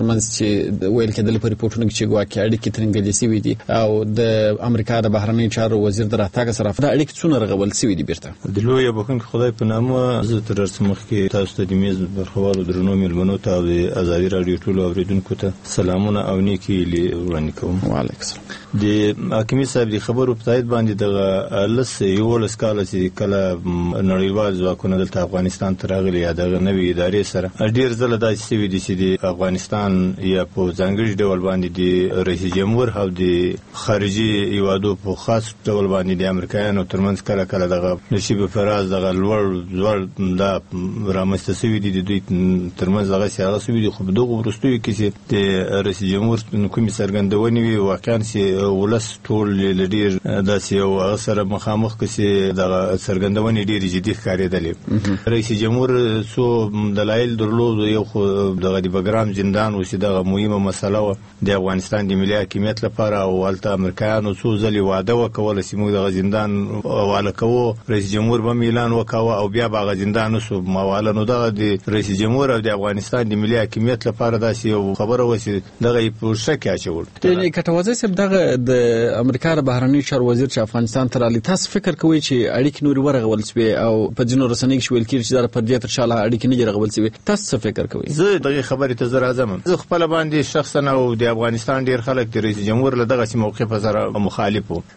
ترمنځ چې ویل کېدل په ریپورتونو کې چې ګواکې اړیکې ترنګلې شوې دي او د امریکا د بهرنی چارو وزیر د راتګ سره دا اړیکې څونه رغول شوې دي بیرته
د لوی بخښونکي خدای په نامه زه تر څو مخکې تاسو ته د میز برخوالو درنو مېلمنو ته او د ازادي راډیو ټولو اوریدونکو ته سلامونه او نیکي وړاندې کوم.
وعلیکم السلام.
د حکیمي صاحب د خبرو په تایید باندې دغه لس یولس کاله چې کله نړیوال ځواکونه دلته افغانستان ته راغلي یا دغه نوې ادارې سره ډېر ځله داسې شوي دي چې د افغانستان یا په ځانګړي ډول باندې د رئیس جمهور او د خارجي هیوادو په خاص ډول باندې د امریکایانو ترمنځ کله کله دغه نشیب فراز دغه لوړ ځوړ دا رامنځته شوي دي د دوی ترمنځ دغه سیاغه شوي دي. خو په دغو وروستیو کې چې د رئیس جمهور کومې څرګندونې وي واقعا چې ولس ټول ډېر داسې یو هغه سره مخامخ کسي دغه څرګندونې ډېرې جدي ښکارېدلې. رئیس جمهور څو دلایل درلود. یو خو دغه د بګرام زندان و چې دغه مهمه مسله وه د افغانستان د ملي حاکمیت لپاره او هلته امریکایانو څو ځلې واده وکوله چې موږ دغه زندان حواله کوو. رئیس جمهور به اعلان وکاوه او بیا به هغه زندان وسو حواله. نو دغه د رئیس جمهور او د افغانستان د ملي حاکمیت لپاره داسې یو خبره وه چې دغه یې په شک اچول.
یعنې کټوازی صاحب دغه د امریکا د بهرنی چارو وزیر چې افغانستان ته راغلی تاسو فکر کوئ چې اړیکې نورې ورغول شوې او په ځینو رسنیو کې ویل کېږي چې دا پر دې تر شا لا اړیکې نه دي رغول شوې. تاسو څه فکر کوئ؟
زه دغه خبرې ته زه راځم. زه خپله باندې شخصا او د افغانستان ډېر خلک د رئیس جمهور له دغسې موقف سره مخالف وو.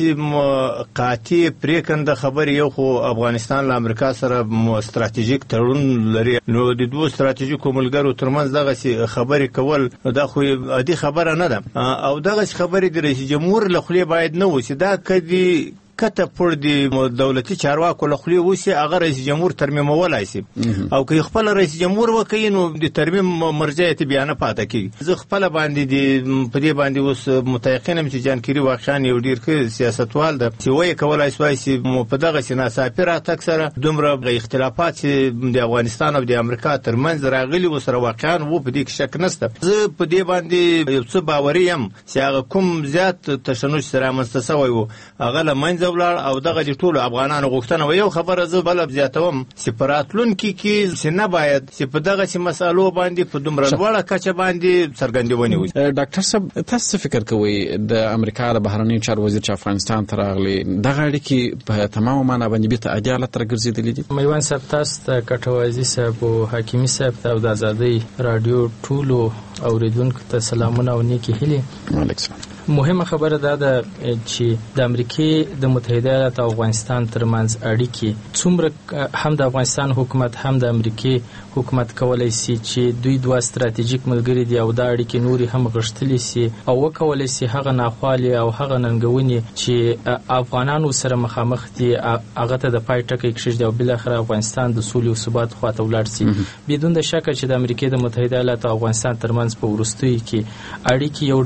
دغسې قاطع پرېکنده خبرې یو خو افغانستان له امریکا سره ستراتیژیک تړون لري. نو د دوو ستراتیژیکو ملګرو ترمنځ دغسې خبرې کول دا خو عادي خبره نه ده او دغسې خبرې د رئیس جمهور له خولې باید نه وشي. دا کدي کته پر د دولتي چارواکو له خولې وشي هغه رئیس جمهور ترمیمولای شي او که خپل رئیس جمهور وکړي نو د ترمیم مرجعیت بیا نه پاتې کیږي. زه خپل باندې د په دې باندې اوس متيقنم چې جان کیری واقعا یو ډیر ښه سیاستوال ده چې وایي کولای شي چې په دغه سینا سفیر تک سره دومره اختلافات چې د افغانستان او د امریکا ترمنځ راغلي و سره واقعا و په دې شک نشته. زه په دې باندې یو څه باوري یم چې هغه کوم زیات تشنج سره منستسوي و هغه لمنځه ولاړ او دغه د ټولو افغانانو غوښتنه و. یو خبره زه بل زیاتوم چې په راتلونکي کې چې نه باید چې په دغسې مسالو باندې په دومره لوړه کچه باندې څرګندونې وشي.
ډاکټر صاحب تاسو فکر کوئ د امریکا د بهرني چارو وزیر چې افغانستان ته راغلی دغه اړیکې په تمامه معنا باندې بیرته عادي حالت ته راګرځېدلې دي؟
میوان صاحب تاسو ته کټوازي صاحب او حکیمي صاحب ته او د ازادۍ راډیو ټولو اوریدونکو ته سلامونه او نیکې هیلې.
وعلیکم السلام.
مهمه خبره دا ده چې د امریکای د متحده ایالاتو او افغانستان ترمنځ اړیکې څومره هم د افغانستان حکومت هم د امریکای حکومت کولای شي چې دوی دوه ستراتیژیک ملګري دي او دا اړیکې نوري هم غښتلې شي او وکولای شي هغه ناخوالې او هغه ننګونې چې افغانانو سره مخامخ دي هغه ته د پای ټکی کېږدي او بل اخر افغانستان د سولې او ثبات خواته ولاړ شي. بدون د شک چې د امریکای د متحده ایالاتو او افغانستان ترمنځ په وروستیو کې اړیکې یو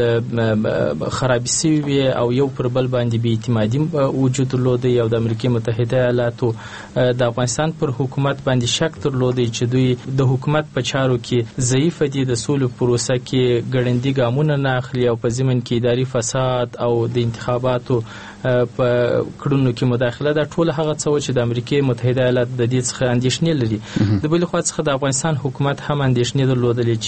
ډول خرابې شوي او یو پر بل باندې بې اعتمادي وجود درلودی او د امریکای متحده ایالاتو د افغانستان پر حکومت باندې شک درلودی چې دوی د حکومت په چارو کې ضعیف دي، د سولې پروسه کې ګړندي ګامونه نه اخلي او په ضمن کې اداري فساد او د انتخاباتو په کړنو کې مداخله دا ټول هغه څه چې د امریکای متحده ایالات د دې څخه اندېښنې لري. د بل خوا څخه د افغانستان حکومت هم اندېښنې درلودلې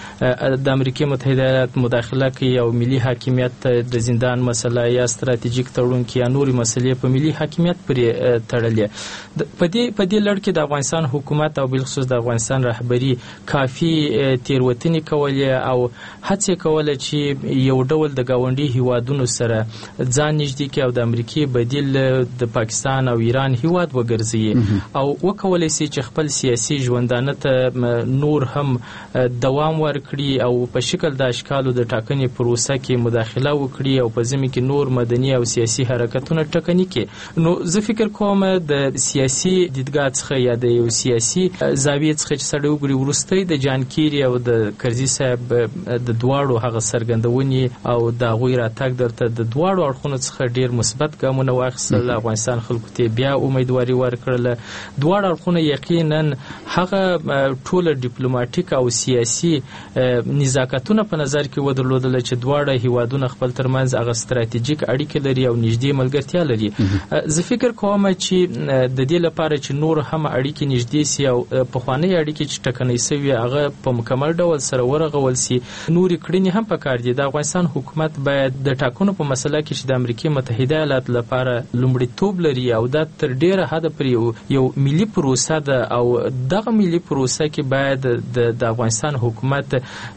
چې د امریکای متحده ایالات مداخله کوي او ملي حاکمیت د زندان مسله یا ستراتیژیک تړون کې یا نورې مسلې په ملي حاکمیت پورې تړلې. په دې په دې لړ کې د افغانستان حکومت او بالخصوص د افغانستان رهبری کافي تیروتنې کولې او هڅې کولې چې یو ډول د گاونډي هیوادونو سره ځان نږدې کړي او د امریکای بدیل د پاکستان او ایران هیواد وګرځي او وکولای شي چې خپل سیاسي ژوندانه ته نور هم دوام ورکړي او په شکل د اشکالو د ټاکنې پروسه کې مداخله وکړي او په ځمکه کې نور مدني او سیاسي حرکتونه ټکني کړي. نو زه فکر کوم د سیاسي دیدګاه څخه یا د یو سیاسي زاویې څخه چې سړی وګوري وروستی د جان کیری او د کرزي صاحب د دواړو هغه څرګندونې او د هغوی راتګ درته د دواړو اړخونو څخه ډېر مثبت ګامونه واخیستل، افغانستان خلکو ته بیا امیدواري ورکړله. دواړه اړخونه یقینا هغه ټول ډیپلوماټیک او سیاسي نزاکتونه په نظر کې ودرلودل چې دواړه هیوادونه خپل ترمنځ هغه ستراتیژیک اړیکې لري او نږدې ملګرتیا لري. زه فکر کوم چې د دې لپاره چې نور هم اړیکې نږدې سي او پخوانۍ اړیکې چې ټکنۍ سوي هغه په مکمل ډول سره ورغول سي، نورې کړنې هم پکار دي. د افغانستان حکومت باید د ټاکنو په مسله کې چې د امریکا متحده ایالاتو لپاره لومړیتوب لري او دا تر ډیره حده پورې یو ملي پروسه ده او دغه ملي پروسه کې باید د افغانستان حکومت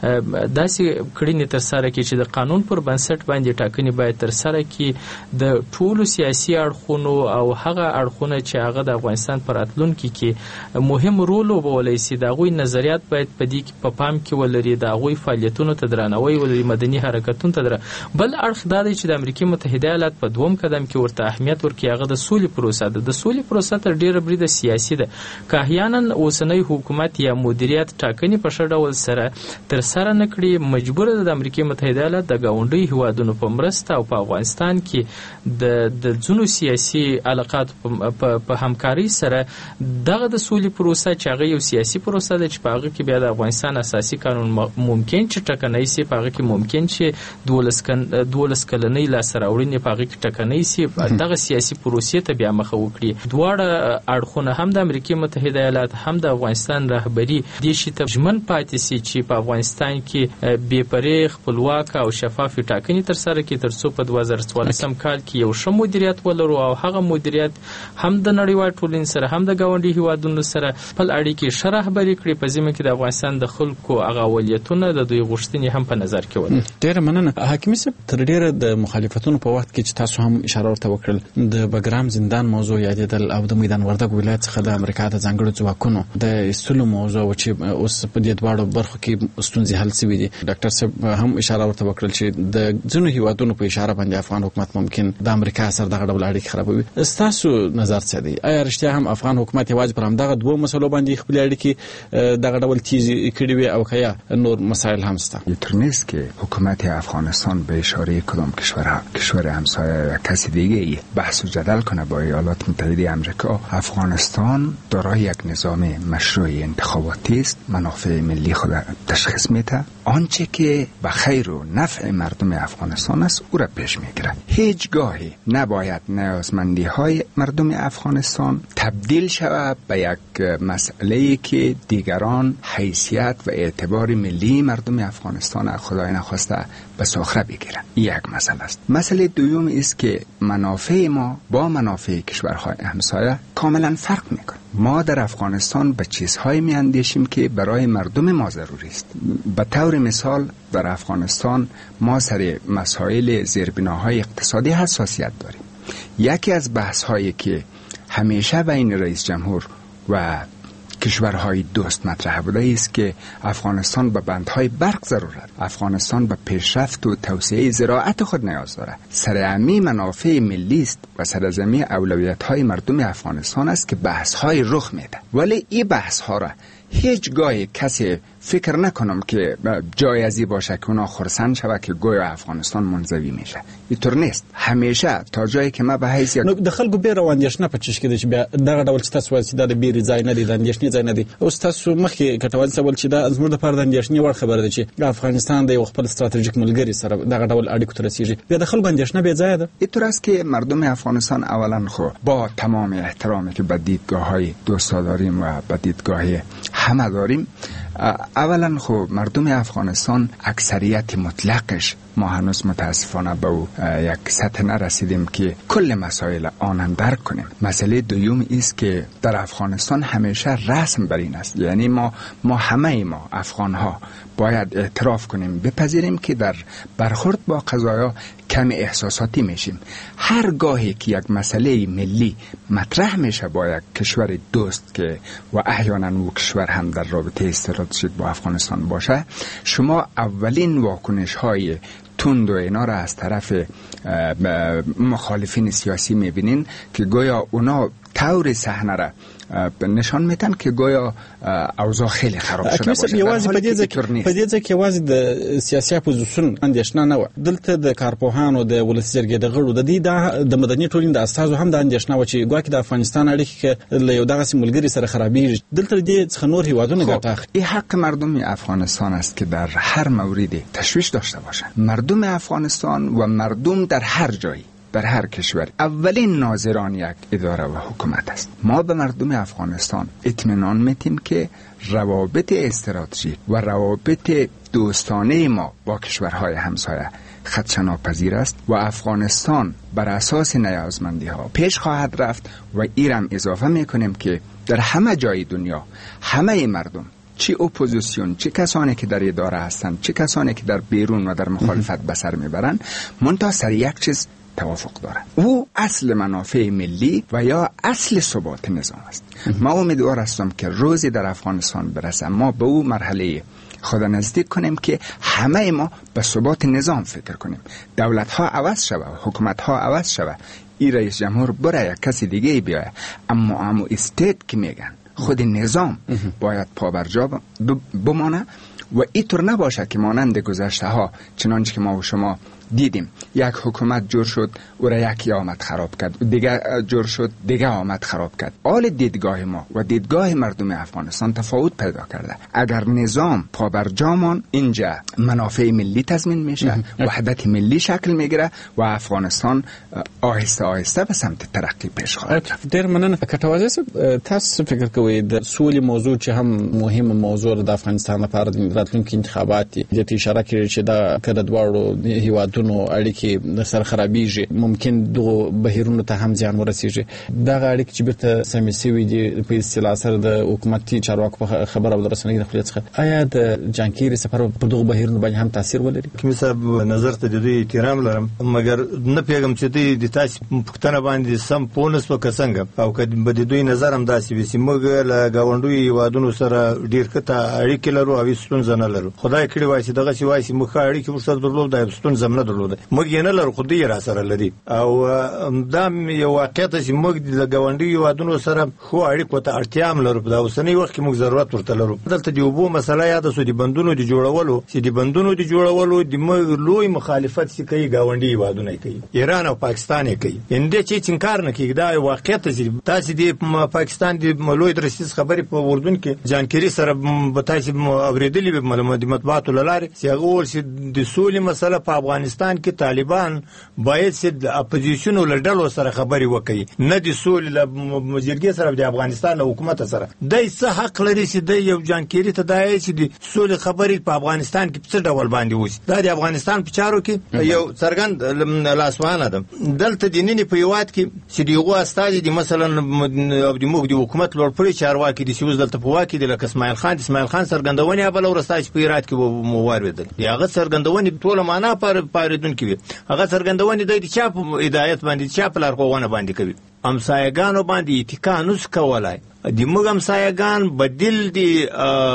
داسې کړنې ترسره کړي چې د قانون پر بنسټ باندې ټاکنې باید ترسره کړي د ټولو سیاسي اړخونو او هغه اړخونه چې هغه د افغانستان پر راتلونکي کې مهم رول وبولي سي. د هغوی نظریات باید په دې کې په پام کې ولري، د هغوی فعالیتونو ته درناوی ولري، مدني حرکتونو ته در. بل اړخ دا دی چې د امریکا متحده ایالات په دوم قدم کې ورته اهمیت ورکړي، هغه د سولې پروسه ده. د سولې پروسه تر ډیره بریده سیاسي ده. که احیانا اوسنی حکومت یا مدیریت ټاکنې په ښه ډول سره ترسره نه کړي، مجبور ده د امریکا متحده ایالات د ګاونډي هیوادونو په مرسته او په افغانستان کې د د ځینو سیاسي علاقات په همکارۍ سره دغه د سولې پروسه چې هغه یو سیاسي پروسه ده چې په هغه کې بیا د افغانستان اساسي قانون ممکن چې ټکنۍ سي، په هغه کې ممکن چې دولس کن دولس کلنۍ لاسته راوړنې په هغه کې ټکنۍ سي، دغه سیاسي پروسې ته بیا مخه وکړي. دواړه اړخونه هم د امریکا متحده ایالات هم د افغانستان رهبري دې شي ته ژمن پاتې سي چې په افغانستان کې بې پرې خپلواک او شفاف ټاکنې ترسره کړي تر څو په دوه زره څوارلسم کال کې یو ښه مدیریت ولرو او هغه مدیریت هم د نړیوال ټولنې سره هم د ګاونډي هیوادونو سره خپل اړیکې ښه رهبري کړي، په ذمه کې د افغانستان د خلکو هغه اولویتونه د دوی غوښتنې هم په نظر کې ولري.
ډېره مننه حکیمي صاحب. تر ډیره د مخالفتونو په وخت کې چې تاسو هم اشاره ورته وکړل د بګرام زندان موضوع یادېدل او د میدان وردګ ولایت څخه د امریکا د ځانګړو ځواکونو د ایستلو موضوع چې اوس په دې دواړو برخو کې ستونزې حل شوي دي. ډاکټر صاحب هم اشاره ورته وکړل چې د ځینو هیوادونو په اشاره باندې افغان حکومت ممکن د امریکا سره دغه ډول اړیکې خرابوي. ستاسو نظر څه دی؟ آیا رښتیا هم افغان حکومت یوازې پر همدغه دوه مسلو باندې خپل اړیکې دغه ډول تیز کړي وي او که نور مسائل هم شته؟
اینطور نیست که حکومت افغانستان به اشاره کدام کشور کشور همسایه یا کسی دیگه بحث و جدل کنه با ایالات متحده آمریکا. افغانستان دارای یک نظام مشروع انتخاباتی است، منافع ملی خود تشخیص میده، آنچه که به خیر و نفع مردم افغانستان است او را پیش میگیره. هیچگاهی نباید نیازمندی های مردم افغانستان تبدیل شود به یک مسئله که دیگران حیثیت و اعتبار ملی مردم افغانستان خدای نخواسته به سخره بگیرن. یک مسئله است. مسئله دوم است که منافع ما با منافع کشورهای همسایه کاملا فرق میکنه. ما در افغانستان به چیزهای میاندیشیم که برای مردم ما ضروری است. به طور مثال در افغانستان ما سر مسائل زیربناهای اقتصادی حساسیت داریم. یکی از بحث‌هایی که همیشه بین رئیس جمهور و کشورهای دوست مطرح بوده است که افغانستان به بندهای برق ضرورت، افغانستان به پیشرفت و توسعه زراعت خود نیاز دارد. سرعمی منافع ملی است و سرعمی اولویت‌های مردم افغانستان است که بحث‌های رخ میده. ولی این بحث‌ها را هیچگاه کسی فکر نکنم که جای ازی باشه که اونا خرسند شود که گویا افغانستان منزوی میشه. اینطور نیست. همیشه تا جایی که ما به حیث یک
د خلکو بیر واندیشنه په چش کې د چې بیا دغه ډول تاسو وایي دا د بیر ځای نه دی، د اندیشنې ځای نه دی. او تاسو مخکې کټوال سوال چې دا زموږ د پر د اندیشنې وړ خبره ده چې افغانستان د یو خپل ستراتیژیک ملګری سره دغه ډول اړیکو ته رسیږي. بیا د خلکو اندیشنه بې ځایه ده.
اینطور است که مردم افغانستان اولا خو با تمام احترامی که به دیدگاه‌های دوستان داریم و به دیدگاه همه داریم، اولا خب مردم افغانستان اکثریت مطلقش ما هنوز متاسفانه به یک سطح نرسیدیم که کل مسائل آنان درک کنیم. مسئله دوم است که در افغانستان همیشه رسم بر این است، یعنی ما ما همه ما افغان ها باید اعتراف کنیم، بپذیریم که در برخورد با قضایا کمی احساساتی میشیم. هر گاهی که یک مسئله ملی مطرح میشه با یک کشور دوست که و احیانا و کشور هم در رابطه استراتژیک با افغانستان باشه، شما اولین واکنش های تند و اینا را از طرف مخالفین سیاسی میبینین که گویا اونا طور صحنه را نشان میتن که گویا اوضاع خیلی خراب شده باشه.
یوازې په دې ځکه په دې ځکه یوازې د سیاسي اپوزیسیون اندېښنه نه و، دلته د کارپوهانو د ولسي جرګې د غړو د دې د مدني ټولنې د استازو هم د اندېښنه و چې ګواکې د افغانستان اړیکې له یو دغسې ملګري سره خرابېږي. دلته دې څخه نور هیوادونه ګټه اخلي.
این حق مردم افغانستان است که در هر موردی تشویش داشته باشند. مردم افغانستان و مردم در هر جایی در هر کشور اولین ناظران یک اداره و حکومت است. ما به مردم افغانستان اطمینان میتیم که روابط استراتژیک و روابط دوستانه ما با کشورهای همسایه خدشه‌ناپذیر است و افغانستان بر اساس نیازمندی ها پیش خواهد رفت و ایرم اضافه میکنیم که در همه جای دنیا همه مردم، چه اپوزیسیون، چه کسانی که در اداره هستند، چه کسانی که در بیرون و در مخالفت به سر میبرند، منتها سر یک چیز توافق دارند، او اصل منافع ملی و یا اصل ثبات نظام است. ما امیدوار هستم که روزی در افغانستان برسه ما به او مرحله خود نزدیک کنیم که همه ما به ثبات نظام فکر کنیم. دولت ها عوض شود، حکومت ها عوض شود، این رئیس جمهور بره یک کسی دیگه بیاید، اما اما استیت که میگن خود نظام باید پابرجا بمانه و اینطور نباشه که مانند گذشته ها چنانچه که ما و شما دیدیم یک حکومت جور شد او را یکی آمد خراب کرد، دیگه جور شد دیگه آمد خراب کرد. حال دیدگاه ما و دیدگاه مردم افغانستان تفاوت پیدا کرده. اگر نظام پابرجامان اینجا منافع ملی تضمین میشه، وحدت ملی شکل میگیره و افغانستان آهسته آهسته به سمت ترقی پیش خواهد رفت.
ډیر مننه. کټوازی صاحب، تاسو فکر کوئ د سولې موضوع چې هم مهمه موضوع د افغانستان لپاره د راتلونکي انتخابات دي، د اشاره کړې چې دا کله دواړو هیوادونو اړیکې سره خرابېږي، ممکن دغه بهیرونو ته هم زیان ورسیږي. دغه اړیکې چې بیرته سمې سوي دي په اصطلاح سره د حکومتي چارواکو په خبره او د رسنیو د خپلې څخه، آیا د جانکيري سفر په دغه بهیرونو باندې هم تاثیر ولري؟
کوم صاحب نظر ته د دوی احترام لرم، مګر نه پیغام چې دوی د تاسو پښتنه باندې سم پونس په کسنګ او کله به د دوی نظر هم داسې وي چې موږ له گاونډوي هیوادونو سره ډیر کته اړیکې لرو او ستونزه نه لرو. خدای کړي وایي چې دغه شی وایي چې موږ اړیکې ورسره درلود دا ستونزه نه درلوده، موږ یې نه لرو خو دوی را سره لري. او دا یو واقعیت چې موږ د گاونډي هیوادونو سره خو اړیکو ته اړتیا هم لرو. په اوسنی وخت کې موږ ضرورت ورته لرو. دلته د اوبو مسله یاد سو، د بندونو د جوړولو چې د بندونو د جوړولو د لوی مخالفت چې کوي گاونډي هیوادونه کوي، ایران او پاکستان یې کوي. انده چې انکار نه کوي، دا واقعیت چې تاسو د پاکستان د لوی درسیز خبرې په اردن کې جانکيري سره به تاسو اوریدلې به معلومات د مطبوعاتو لاره چې هغه ول چې د سولې مسله په افغانستان کې طالبان باید چې د اپوزیشن ولډلو سره خبرې وکړي، نه د سولې له مجرګي سره د افغانستان له حکومت سره. دای څه حق لري چې د یو جانکيري ته دای چې د سولې خبرې په افغانستان کې په ډول باندې وشي؟ دا د افغانستان په چارو کې یو څرګند لاسوانه ده. دلته د نینې په یوات کې چې دیغه استاد دي مثلا او د موږ د حکومت لوړ پرې چارواکي دي چې وز دلته په واکې د لکه اسماعیل خان اسماعیل خان سرګندونې بل ورستاج په ایرات کې مو واردل. هغه سرګندونې ټول معنا پر پاریدونکو وي، هغه سرګندونې د چا په هدایت باندې چا په لارښوونه باندې کوي. همسایگانو باندې اتکا نوس کولای د موږ همسایگان بدیل دی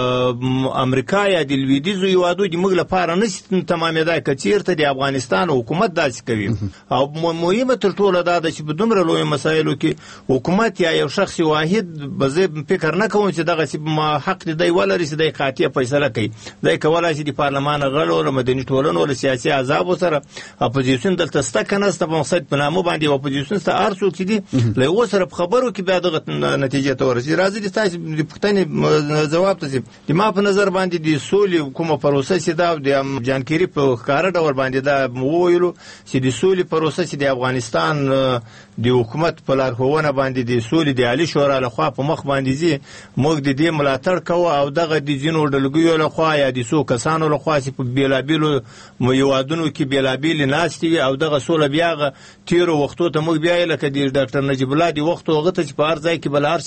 امریکا یا د لویدیزو هیوادو د موږ لپاره نشي تمامېدای کچیرته د افغانستان حکومت داسې کوي. او مهمه تر ټولو دا ده چې په دومره لوی مسایلو کې حکومت یا یو شخص واحد به زه فکر نه کوم چې دغه حق دی ولري چې د قاطع فیصله کوي. دا کولای شي د پارلمان غړو او مدني ټولنو او سیاسي احزاب سره اپوزیشن دلته ستکنه ست په مقصد په نامه باندې اپوزیشن ست ارسو کې دي له یو سره خبرو کې بیا دغه نتیجه ته ورسي. راځي د تاسو د پښتنې جواب ته د ما په نظر باندې د سولې کومه پروسه چې دا د جانکيري په ښکار ډول باندې دا وویلو چې د سولې پروسه چې د افغانستان د حکومت په لارښوونه باندې د سولې د عالی شورا لخوا په مخ باندې زی موږ د دې ملاتړ کوو او دغه د جنو ډلګیو لخوا یا د سو کسانو لخوا چې په بیلابیلو موادونو کې بیلابیل ناشتي او دغه سولې بیا تیر وختو ته موږ بیا لکه د ډاکټر نجیب الله دی وختو غته چې په ارزای کې بل هر چا سره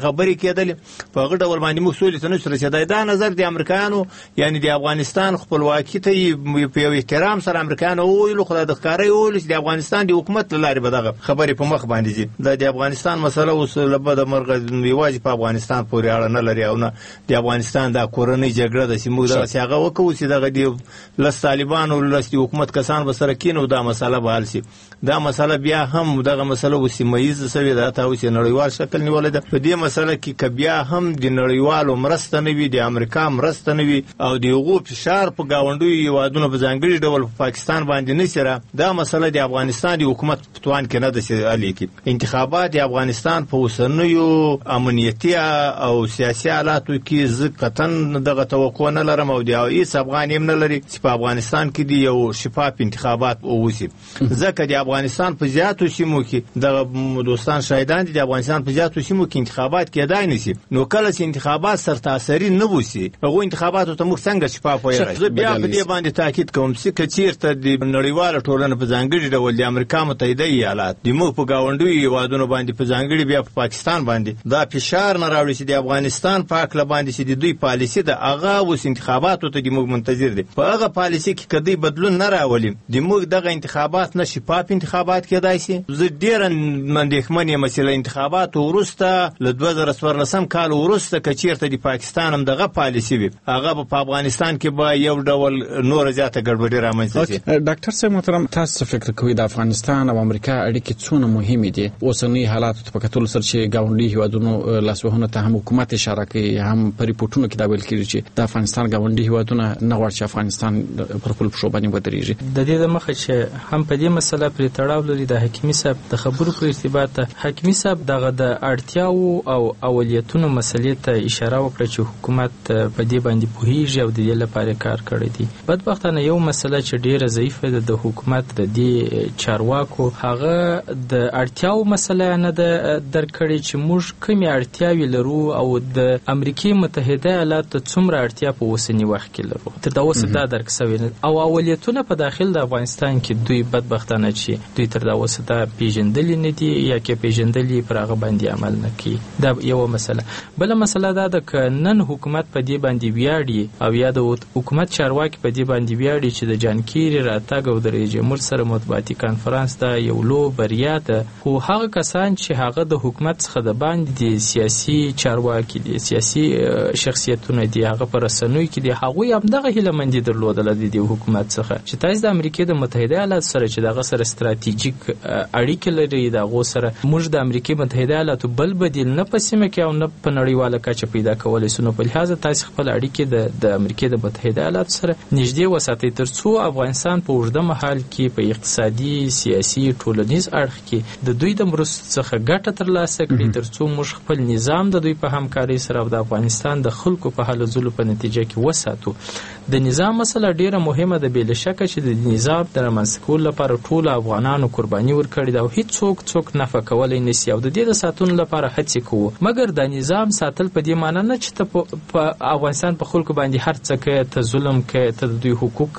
خبرې کېدلې په هغه ډول باندې موږ سولې ته نشو رسېدای. دا نظر د امریکایانو یعنی د افغانستان خپلواکي ته په یو احترام سره امریکایانو وویلو، خو د ښکاره یې وویلو چې د افغانستان د حکومت له لارې به دغه خبرې په مخ باندې ځي. د افغانستان مسله اوس له بده مرغه یوازې په افغانستان پورې اړه نه لري او نه د افغانستان د کورنۍ جګړه ده چې موږ دغسې هغه وکړو چې دغه د لس طالبانو لس د حکومت کسان به سره کېنو دا مسله به حل شي. دا مسله بیا هم دغه مسله اوس سیمه ییزه شوې ده، حتی اوس یې نړیوال شکل نیولی ده. په دې مسله کې که بیا هم د نړیوالو مرسته نه وي، د امریکا مرسته نه وي او د هغو فشار په ګاونډیو هېوادونو په ځانګړي ډول په پاکستان باندې نه شي را، دا مسله د افغانستان د حکومت په توان کې نه ده چې حل یې کړي. انتخابات د افغانستان په اوسنیو امنیتي او سیاسي حالاتو کې زه قطعا دغه توقع نه لرم او د هیڅ افغان هم نه لري چې په افغانستان کې د یو شفاف انتخابات وشي. ځکه د افغانستان په زیاتو سیمو کې دغه دوستان شاهدان دي، د افغانستان په زیاتو سیمو کې انتخابات کېدای نه شي. نو کله چې انتخابات سرتاسري نه وشي، هغو انتخاباتو ته موږ څنګه شفاف وایو؟ زه بیا په دې باندې تاکید کوم چې که چېرته د نړیواله ټولنه په ځانګړي ډول د امریکا متحده ایالات د موږ په ګاونډیو هېوادونو باندې په ځانګړي بیا په پاکستان باندې دا فشار نه راوړي چې د افغانستان په هکله باندې چې د دوی پالیسي ده هغه اوس انتخاباتو ته د موږ منتظر دي. په هغه پالیسي کې که دوی بدلون نه راولي، د موږ دغه انتخابات نه شفاف انتخابات کېدای شي. زه ډېره اندېښمن یم چې له انتخاباتو وروسته له دوه زره څوارلسم کال وروسته که چېرته د پاکستان هم دغه پالیسي وي، هغه به په افغانستان کې به یو ډول نوره زیاته ګډوډي رامنځته شي.
ډاکټر صاحب محترم، تاسو فکر کوئ د افغانستان او امریکا اړیکې څونه مهمې دي اوسنۍ حالاتو ته په کتلو سره چې ګاونډي هېوادونو لاسوهنو ته هم حکومت اشاره کوي، هم په ریپورټونو کې دا ویل کېږي چې د افغانستان ګاونډي هېوادونه نه غواړي چې افغانستان پر خپلو پښو باندې ودرېږي.
د دې د مخه چې هم په دې مسله پرې تړاو لري د حکیمي صاحب د خبرو په ارتباط ته حکیمي صاحب دغه د اړتیاو او اولویتونو مسلې ته اشاره وکړه چې حکومت په دې باندې پوهیږي او د دې لپاره کار کړی دی. بدبختانه یو مسله چې ډیره ضعیفه ده د حکومت د دې چارواکو، هغه د اړتیاو مسله نه ده درک کړې چې موږ کومې اړتیاوې لرو او د امریکای متحده ایالاتو څومره اړتیا په اوسني وخت کې لرو. تر دا اوسه دا درک شوی نه او اولویتونه په داخل د افغانستان کې دوی بدبختانه چې دوی تر دا اوسه دا پیژندلې نه دي یا کې پیژندلې پر هغه باندې عمل نه کوي. دا یو مسله. بل مسله دا ده که نن حکومت په دې باندې ویاړي او یا د حکومت چارواکي په دې باندې ویاړي چې د جانکيري راتګ او د رئیس جمهور سره مطبوعاتي کانفرنس دا یو لو بریا ده، خو هغه کسان چې هغه د حکومت څخه د باندې سیاسي چارواکي دي، سیاسي شخصیتونه دي، هغه پر رسنوي کې دي، هغوی هم دغه هیلهمندي درلودله د دې حکومت څخه چې تاسو د امریکای د متحده ایالاتو سره چې دغه سره ستراتیژیک اړیکې لري، دغه سره موږ د امریکای متحده ایالاتو بل بدیل نه په سیمه کې او نه په نړیواله کچه پیدا کولای شو. نو په لحاظ تاسو خپل اړیکې د د امریکای د متحده ایالاتو سره نږدې وساتئ ترڅو افغانستان په اوږده مهال کې په اقتصادي، سیاسي، ټولنیز اړخ کې د دوی د مرستو څخه ګټه ترلاسه کړي، ترڅو موږ خپل نظام د دوی په همکارۍ سره او د افغانستان د خلکو په هلو ځلو په نتیجه کې وساتو. د نظام مسله ډیره مهمه ده، بې له شکه چې د نظام د رامنځته کولو لپاره ټول افغانانو قرباني ورکړې ده او هیڅ څوک څوک نفع کولی نشي او د دې د ساتلو لپاره هڅې کوو. مګر د نظام ساتل په دې معنی نه چې ته په افغانستان په خلکو باندې هر څه کوې، ته ظلم کوې، ته د دوی حقوق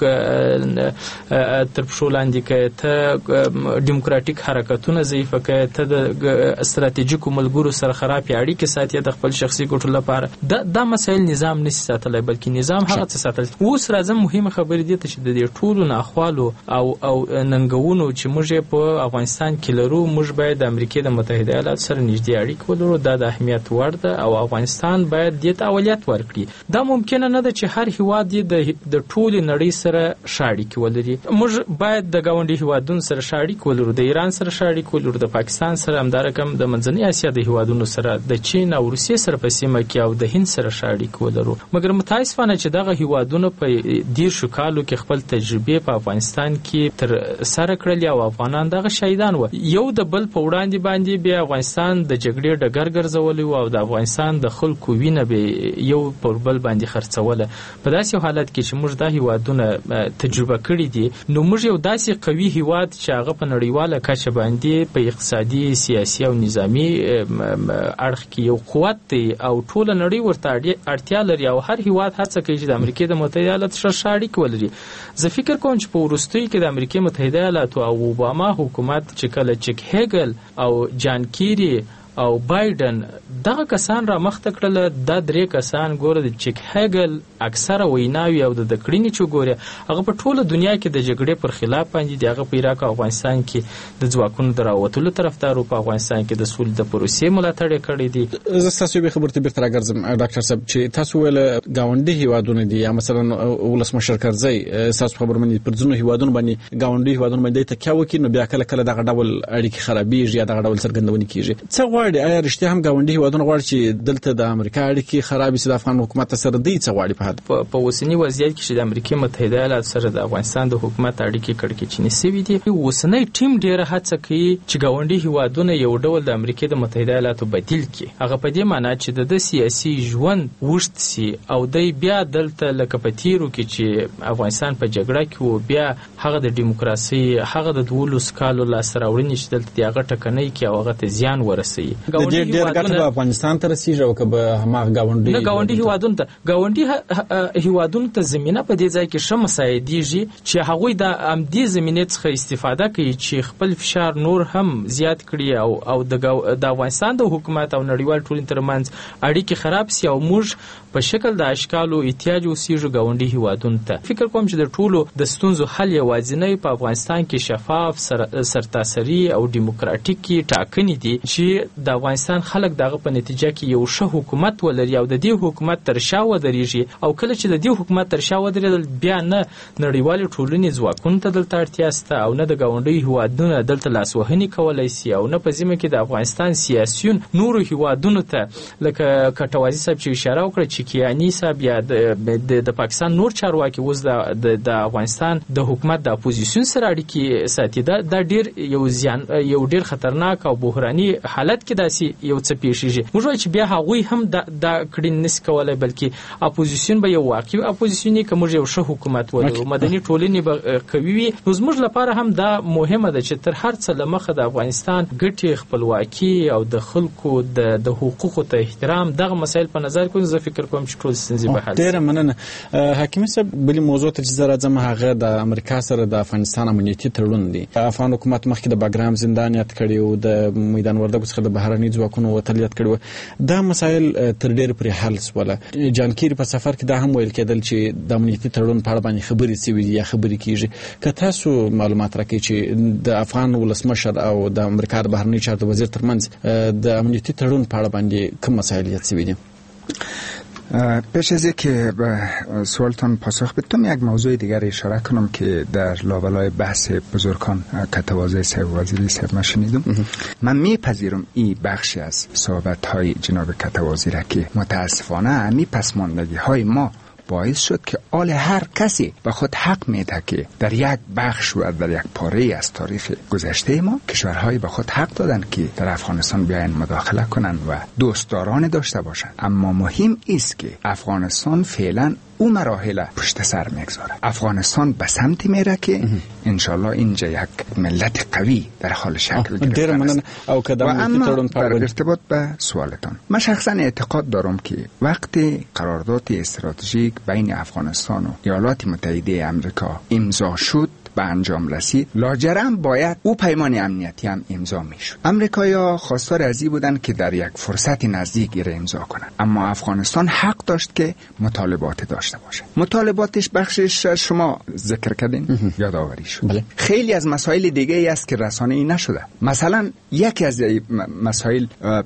تر پښو لاندې کوې، ته ډیموکراتیک حرکتونه ضعیفه کوې، ته د ستراتیژیکو ملګرو سره خرابې اړیکې ساتي د خپل شخصي ګټو لپاره. دا دا مسایل نظام نشي ساتلی، بلکې نظام هغه څه ساتل. اوس راځم مهمه خبرې دي ته چې د دې ټولو ناخوالو او او ننګونو چې موږ په افغانستان کې لرو، موږ باید د امریکای د متحده ایالاتو سره نږدې اړیکې ولرو. دا د اهمیت وړ ده او افغانستان باید دې ته اولویت ورکړي. دا ممکنه نه ده چې هر هیواد یې د ټولې نړۍ سره ښه اړیکې ولري. موږ باید د ګاونډي هیوادونو سره ښه اړیکې ولرو، د ایران سره ښه اړیکې ولرو، د پاکستان سره همدارقم د منځنۍ اسیا د هیوادونو سره، د چین او روسیې سره په سیمه کې او د هند سره ښه اړیکې ولرو. مګر متاسفانه چې دغه هیوادونه په دیرشو کالو کې خپل تجربې په افغانستان کې تر سره کړلې او افغانان دغه شهیدان و. یو د بل په وړاندې باندې بیا افغانستان د جګړې ډګر ګرځولی و او د افغانستان د خلکو وینه به یو پر بل باندې خرڅوله. په داسې حالت کې چې موږ دا هیوادونه تجربه کړي دي، نو موږ یو داسې قوي هیواد چې هغه په نړیواله کچه باندې په اقتصادي، سیاسي او نظامی اړخ کې یو قوت دی او ټوله نړۍ ورته اړتیا لري او هر هیواد هڅه کوي چې د امریکای د متحده ایالاتو سره ښه اړیکې ولري. زه فکر کوم چې په وروستیو کې د امریکای متحده ایالاتو او اوباما حکومت چې کله چک هیګل او جان کیری او بایدن دغه کسان را مخته کړل. دا درې کسان ګوره د چیک هګل اکثره ویناوي او د کړینی چې ګوره هغه په ټوله دنیا کې د جګړې پر خلاف باندې دی. هغه په عراق او افغانستان کې د ځواکونو دراوتلو طرفدار او په افغانستان کې د سولې د پروسې ملاتړ کړی دی.
زه تاسو به خبرته بیرته راګرځم ډاکټر صاحب چې تاسو ول گاونډي هیوادونه دي یا مثلا ولسمشر کرزی تاسو خبر مني پر ځینو هیوادونو باندې گاونډي هیوادونو باندې تکیه وکړي نو بیا کله کله دغه ډول اړیکې خرابېږي یا دغه ډول څرګندونه کیږي. څه غواړي آیا رښتیا هم گاونډي هیوادونه غواړي چې دلته د امریکا اړیکې خرابې سي د افغان حکومت سره دی؟ څه غواړي په حد
په اوسنی وضعیت کې چې د امریکا متحده ایالاتو سره د افغانستان د حکومت اړیکې کړکېچنې سوي دي؟ اوسنی ټیم ډیره هڅه کوي چې گاونډي هیوادونه یو ډول د امریکا د متحده ایالاتو بدیل کړي. هغه په دې معنی چې د سیاسي ژوند وشت سي او د بیا دلته لکه په تیرو کې چې افغانستان په جګړه کې و بیا هغه د دیموکراسي هغه د دولس کالو لاسته راوړنې چې دلته د هغه ټکنۍ کې او هغه ته زیان ورسوي.
د دې ډېر ګټه افغانستان ته رسیږي او که به هماغه گاونډي
نه گاونډي هیوادونو ته گاونډي هیوادونو ته زمينه په دې ځای کې ښه مساعدېږي چې هغوی د امدې زمینې څخه استفاده کوي چې خپل فشار نور هم زیات کړي او او د افغانستان د حکومت او نړیوال ټولنې ترمنځ اړیکې خراب سي او موږ په شکل د اشکالو احتیاج وسیږو گاونډي هیوادونو ته. فکر کوم چې د ټولو د ستونزو حل یوازینی په افغانستان کې شفاف سر سرتاسري او دیموکراتیکي ټاکنې دي چې د افغانستان خلک دغه په نتیجه کې یو ښه حکومت ولري او د دې حکومت تر شا ودرېږي. او کله چې د دې حکومت تر شا ودرېدل بیا نه نړیوالې ټولنې ځواکونو ته دلته اړتیا شته او نه د گاونډي هیوادونو دلته لاسوهنې کولی سي او نه په ذمه کې د افغانستان سیاسیون نورو هیوادونو ته لکه کټوازي صاحب چې اشاره وکړه چې کیانی صاحب یا د د پاکستان نور چارواکي اوس د د افغانستان د حکومت د اپوزیسیون سره اړیکې ساتي. دا د ډیر یو ځان یو ډیر خطرناک او بحراني حالت کې داسي یو څه پیښیږي. موږ وایو چې بیا هغوی هم د کړین نس کولای بلکې اپوزیسیون به یو واقعي اپوزیسیونی کوم یو ښه حکومت ولري مدني ټولنې به کوي وي. نو زموږ لپاره هم دا مهمه ده چې تر هر څه لمخه د افغانستان ګټې خپلواکي او د خلکو د د حقوقو ته احترام دغه مسایل په نظر کې زه فکر کوم چې ټول ستونزې به حل شي.
ډېره مننه حکیمي صاحب. بلې موضوع ته چې زه راځم هغه د امریکا سره د افغانستان امنیتي تړون دی. افغان حکومت مخکې د باګرام زندان یاد کړی او د میدان وردګو څخه د بهرني ځواکونو وتل یاد کړی و. دا مسایل تر ډېر پورې حل سوله. جانکيري په سفر کې دا هم ویل کېدل چې د امنیتي تړون په اړه باندې خبرې سوي دي یا خبرې کیږي. که تاسو معلومات راکړئ چې د افغان ولسمشر او د امریکا د بهرني چارو وزیر ترمنځ د امنیتي تړون په اړه باندې کوم مسایل یاد سوي دي؟
پیش از که به سوالتان پاسخ بدم یک موضوع دیگر اشاره کنم که در لابلای بحث بزرگان کتوازه صاحب وزیری صاحب ما شنیدم. من میپذیرم این بخشی از صحبت های جناب کتوازی را که متاسفانه همی پسماندگی های ما باعث شد که آل هر کسی به خود حق میده که در یک بخش و در یک پاره از تاریخ گذشته ما کشورهای به خود حق دادن که در افغانستان بیاین مداخله کنن و دوستداران داشته باشن. اما مهم است که افغانستان فعلا او مراحل پشت سر میگذاره. افغانستان به سمتی میره که انشالله اینجا یک ملت قوی در حال شکل گرفتن است. و اما در ارتباط به سوالتان من شخصا اعتقاد دارم که وقتی قرارداد استراتژیک بین افغانستان و ایالات متحده آمریکا امضا شد به انجام رسید لاجرم باید او پیمان امنیتی هم امضا میشد. امریکایی‌ها خواستار از این بودند که در یک فرصت نزدیک را امضا کنند اما افغانستان حق داشت که مطالبات داشته باشه. مطالباتش بخشش شما ذکر کردین یادآوری شد. خیلی از مسائل دیگه ای است که رسانه‌ای نشده. مثلا یکی از مسائل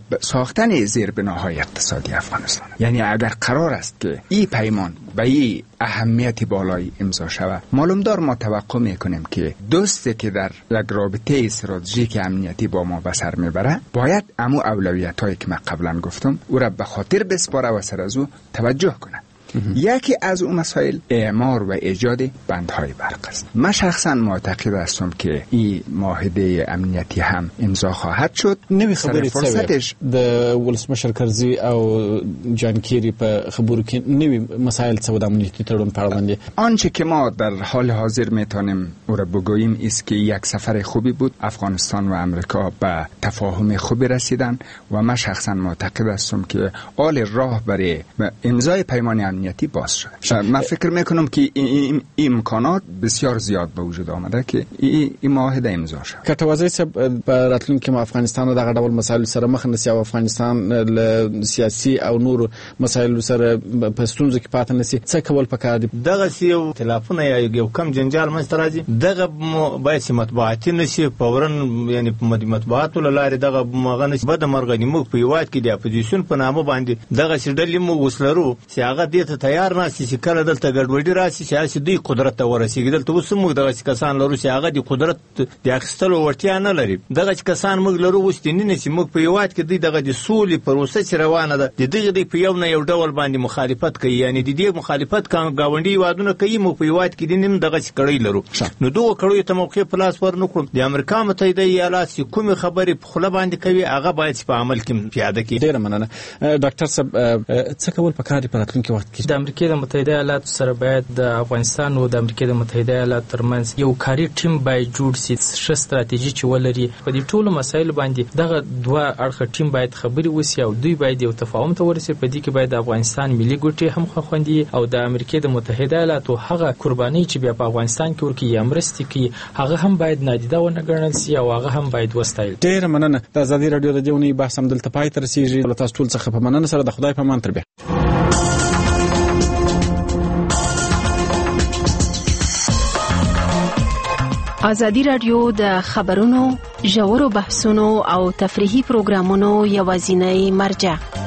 ساختن زیربناهای اقتصادی افغانستان. یعنی اگر قرار است که این پیمان به این اهمیت بالایی امضا شود معلومدار ما توقع میکنیم که دوستی که در یک رابطه استراتژیک امنیتی با ما به سر میبره باید امو اولویت هایی که من قبلا گفتم او را به خاطر بسپاره و سر از او توجه کنه. یکی از اون مسائل اعمار و ایجاد بندهای برق است. من شخصا معتقد هستم که این معاهده امنیتی هم امضا خواهد شد.
نوی خبری فرصتش د ولسمشر کرزی او جانکيري په خبرو کې نوی مسائل څه د امنیتي تړون په اړه باندې
آنچه که ما در حال حاضر میتونیم او را بگوییم است که یک سفر خوبی بود. افغانستان و امریکا به تفاهم خوبی رسیدن و من شخصا معتقد هستم که آل راه برای امضای پیمان امنیتی باز شده. من فکر میکنم که این امکانات بسیار زیاد به وجود آمده که این معاهده امضا شد.
کټوازی صاحب په راتلونکي کې افغانستان دغه ډول مسایل سره مخ نشي او افغانستان له سیاسي او نور مسایل سره په ستونزو کې پاتې نشي، څه کول پکار دي؟
دغه یو تلافونه یا یو کم جنجال منځ راځي، دغه باید مطبوعاتي نشي فورن، یعنی په مطبوعاتو لاره دغه مغه نشي بد مرغنی موږ په یوات کې د اپوزیشن په نامه باندې دغه شډلې موږ وسلرو چې هغه دې ته تیار نه شي چې کله دلته ګډوډي راشي چې دوی قدرت ته ورسیږي. دلته اوس موږ دغه کسان لرو چې هغه د قدرت د اخیستلو وړتیا نه لري. دغه کسان موږ لرو اوس دې نه چې موږ په یوات کې دوی دغه د سولې پروسه چې روانه ده د دغه د په یو نه یو ډول باندې مخالفت کوي، یعنی د دې مخالفت کوم گاونډي وادونه کوي، موږ په یوات کې دینم دغه کړی لرو. نو دوه کړو ته موقع پلاس ور نکړو. د امریکا متحده ایالات چې کوم خبرې په خله باندې کوي هغه باید په عمل کې پیاده کړي.
ډیر مننه ډاکټر صاحب، څه کول پکار دي په راتلونکي وخت کې؟
د امریکا د متحده ایالاتو سره باید د افغانستان او د امریکا د متحده ایالاتو ترمنځ یو کاري ټیم باید جوړ شي، ښه ستراتیژي چې ولري په دې ټولو مسایلو باندې. دغه دوه اړخه ټیم باید خبري وسی او دوی باید یو تفاهم ته ورسي. په دې کې باید د افغانستان ملي ګټې هم خوندي او د امریکا د متحده ایالاتو هغه قرباني چې بیا په افغانستان کې ورکی یا مرستې کوي هغه هم باید نادیده ونه ګڼل شي او هغه هم باید وستایل.
ډیر مننه. د ازادي رادیو د دیونی بحث هم دلته پای ته رسیږي. له تاسو ټول څخه په مننه سره د خدای په امان تر بیا.
ازادي رادیو د خبرونو، ژورو بحثونو او تفریحي پروګرامونو یوازینی مرجع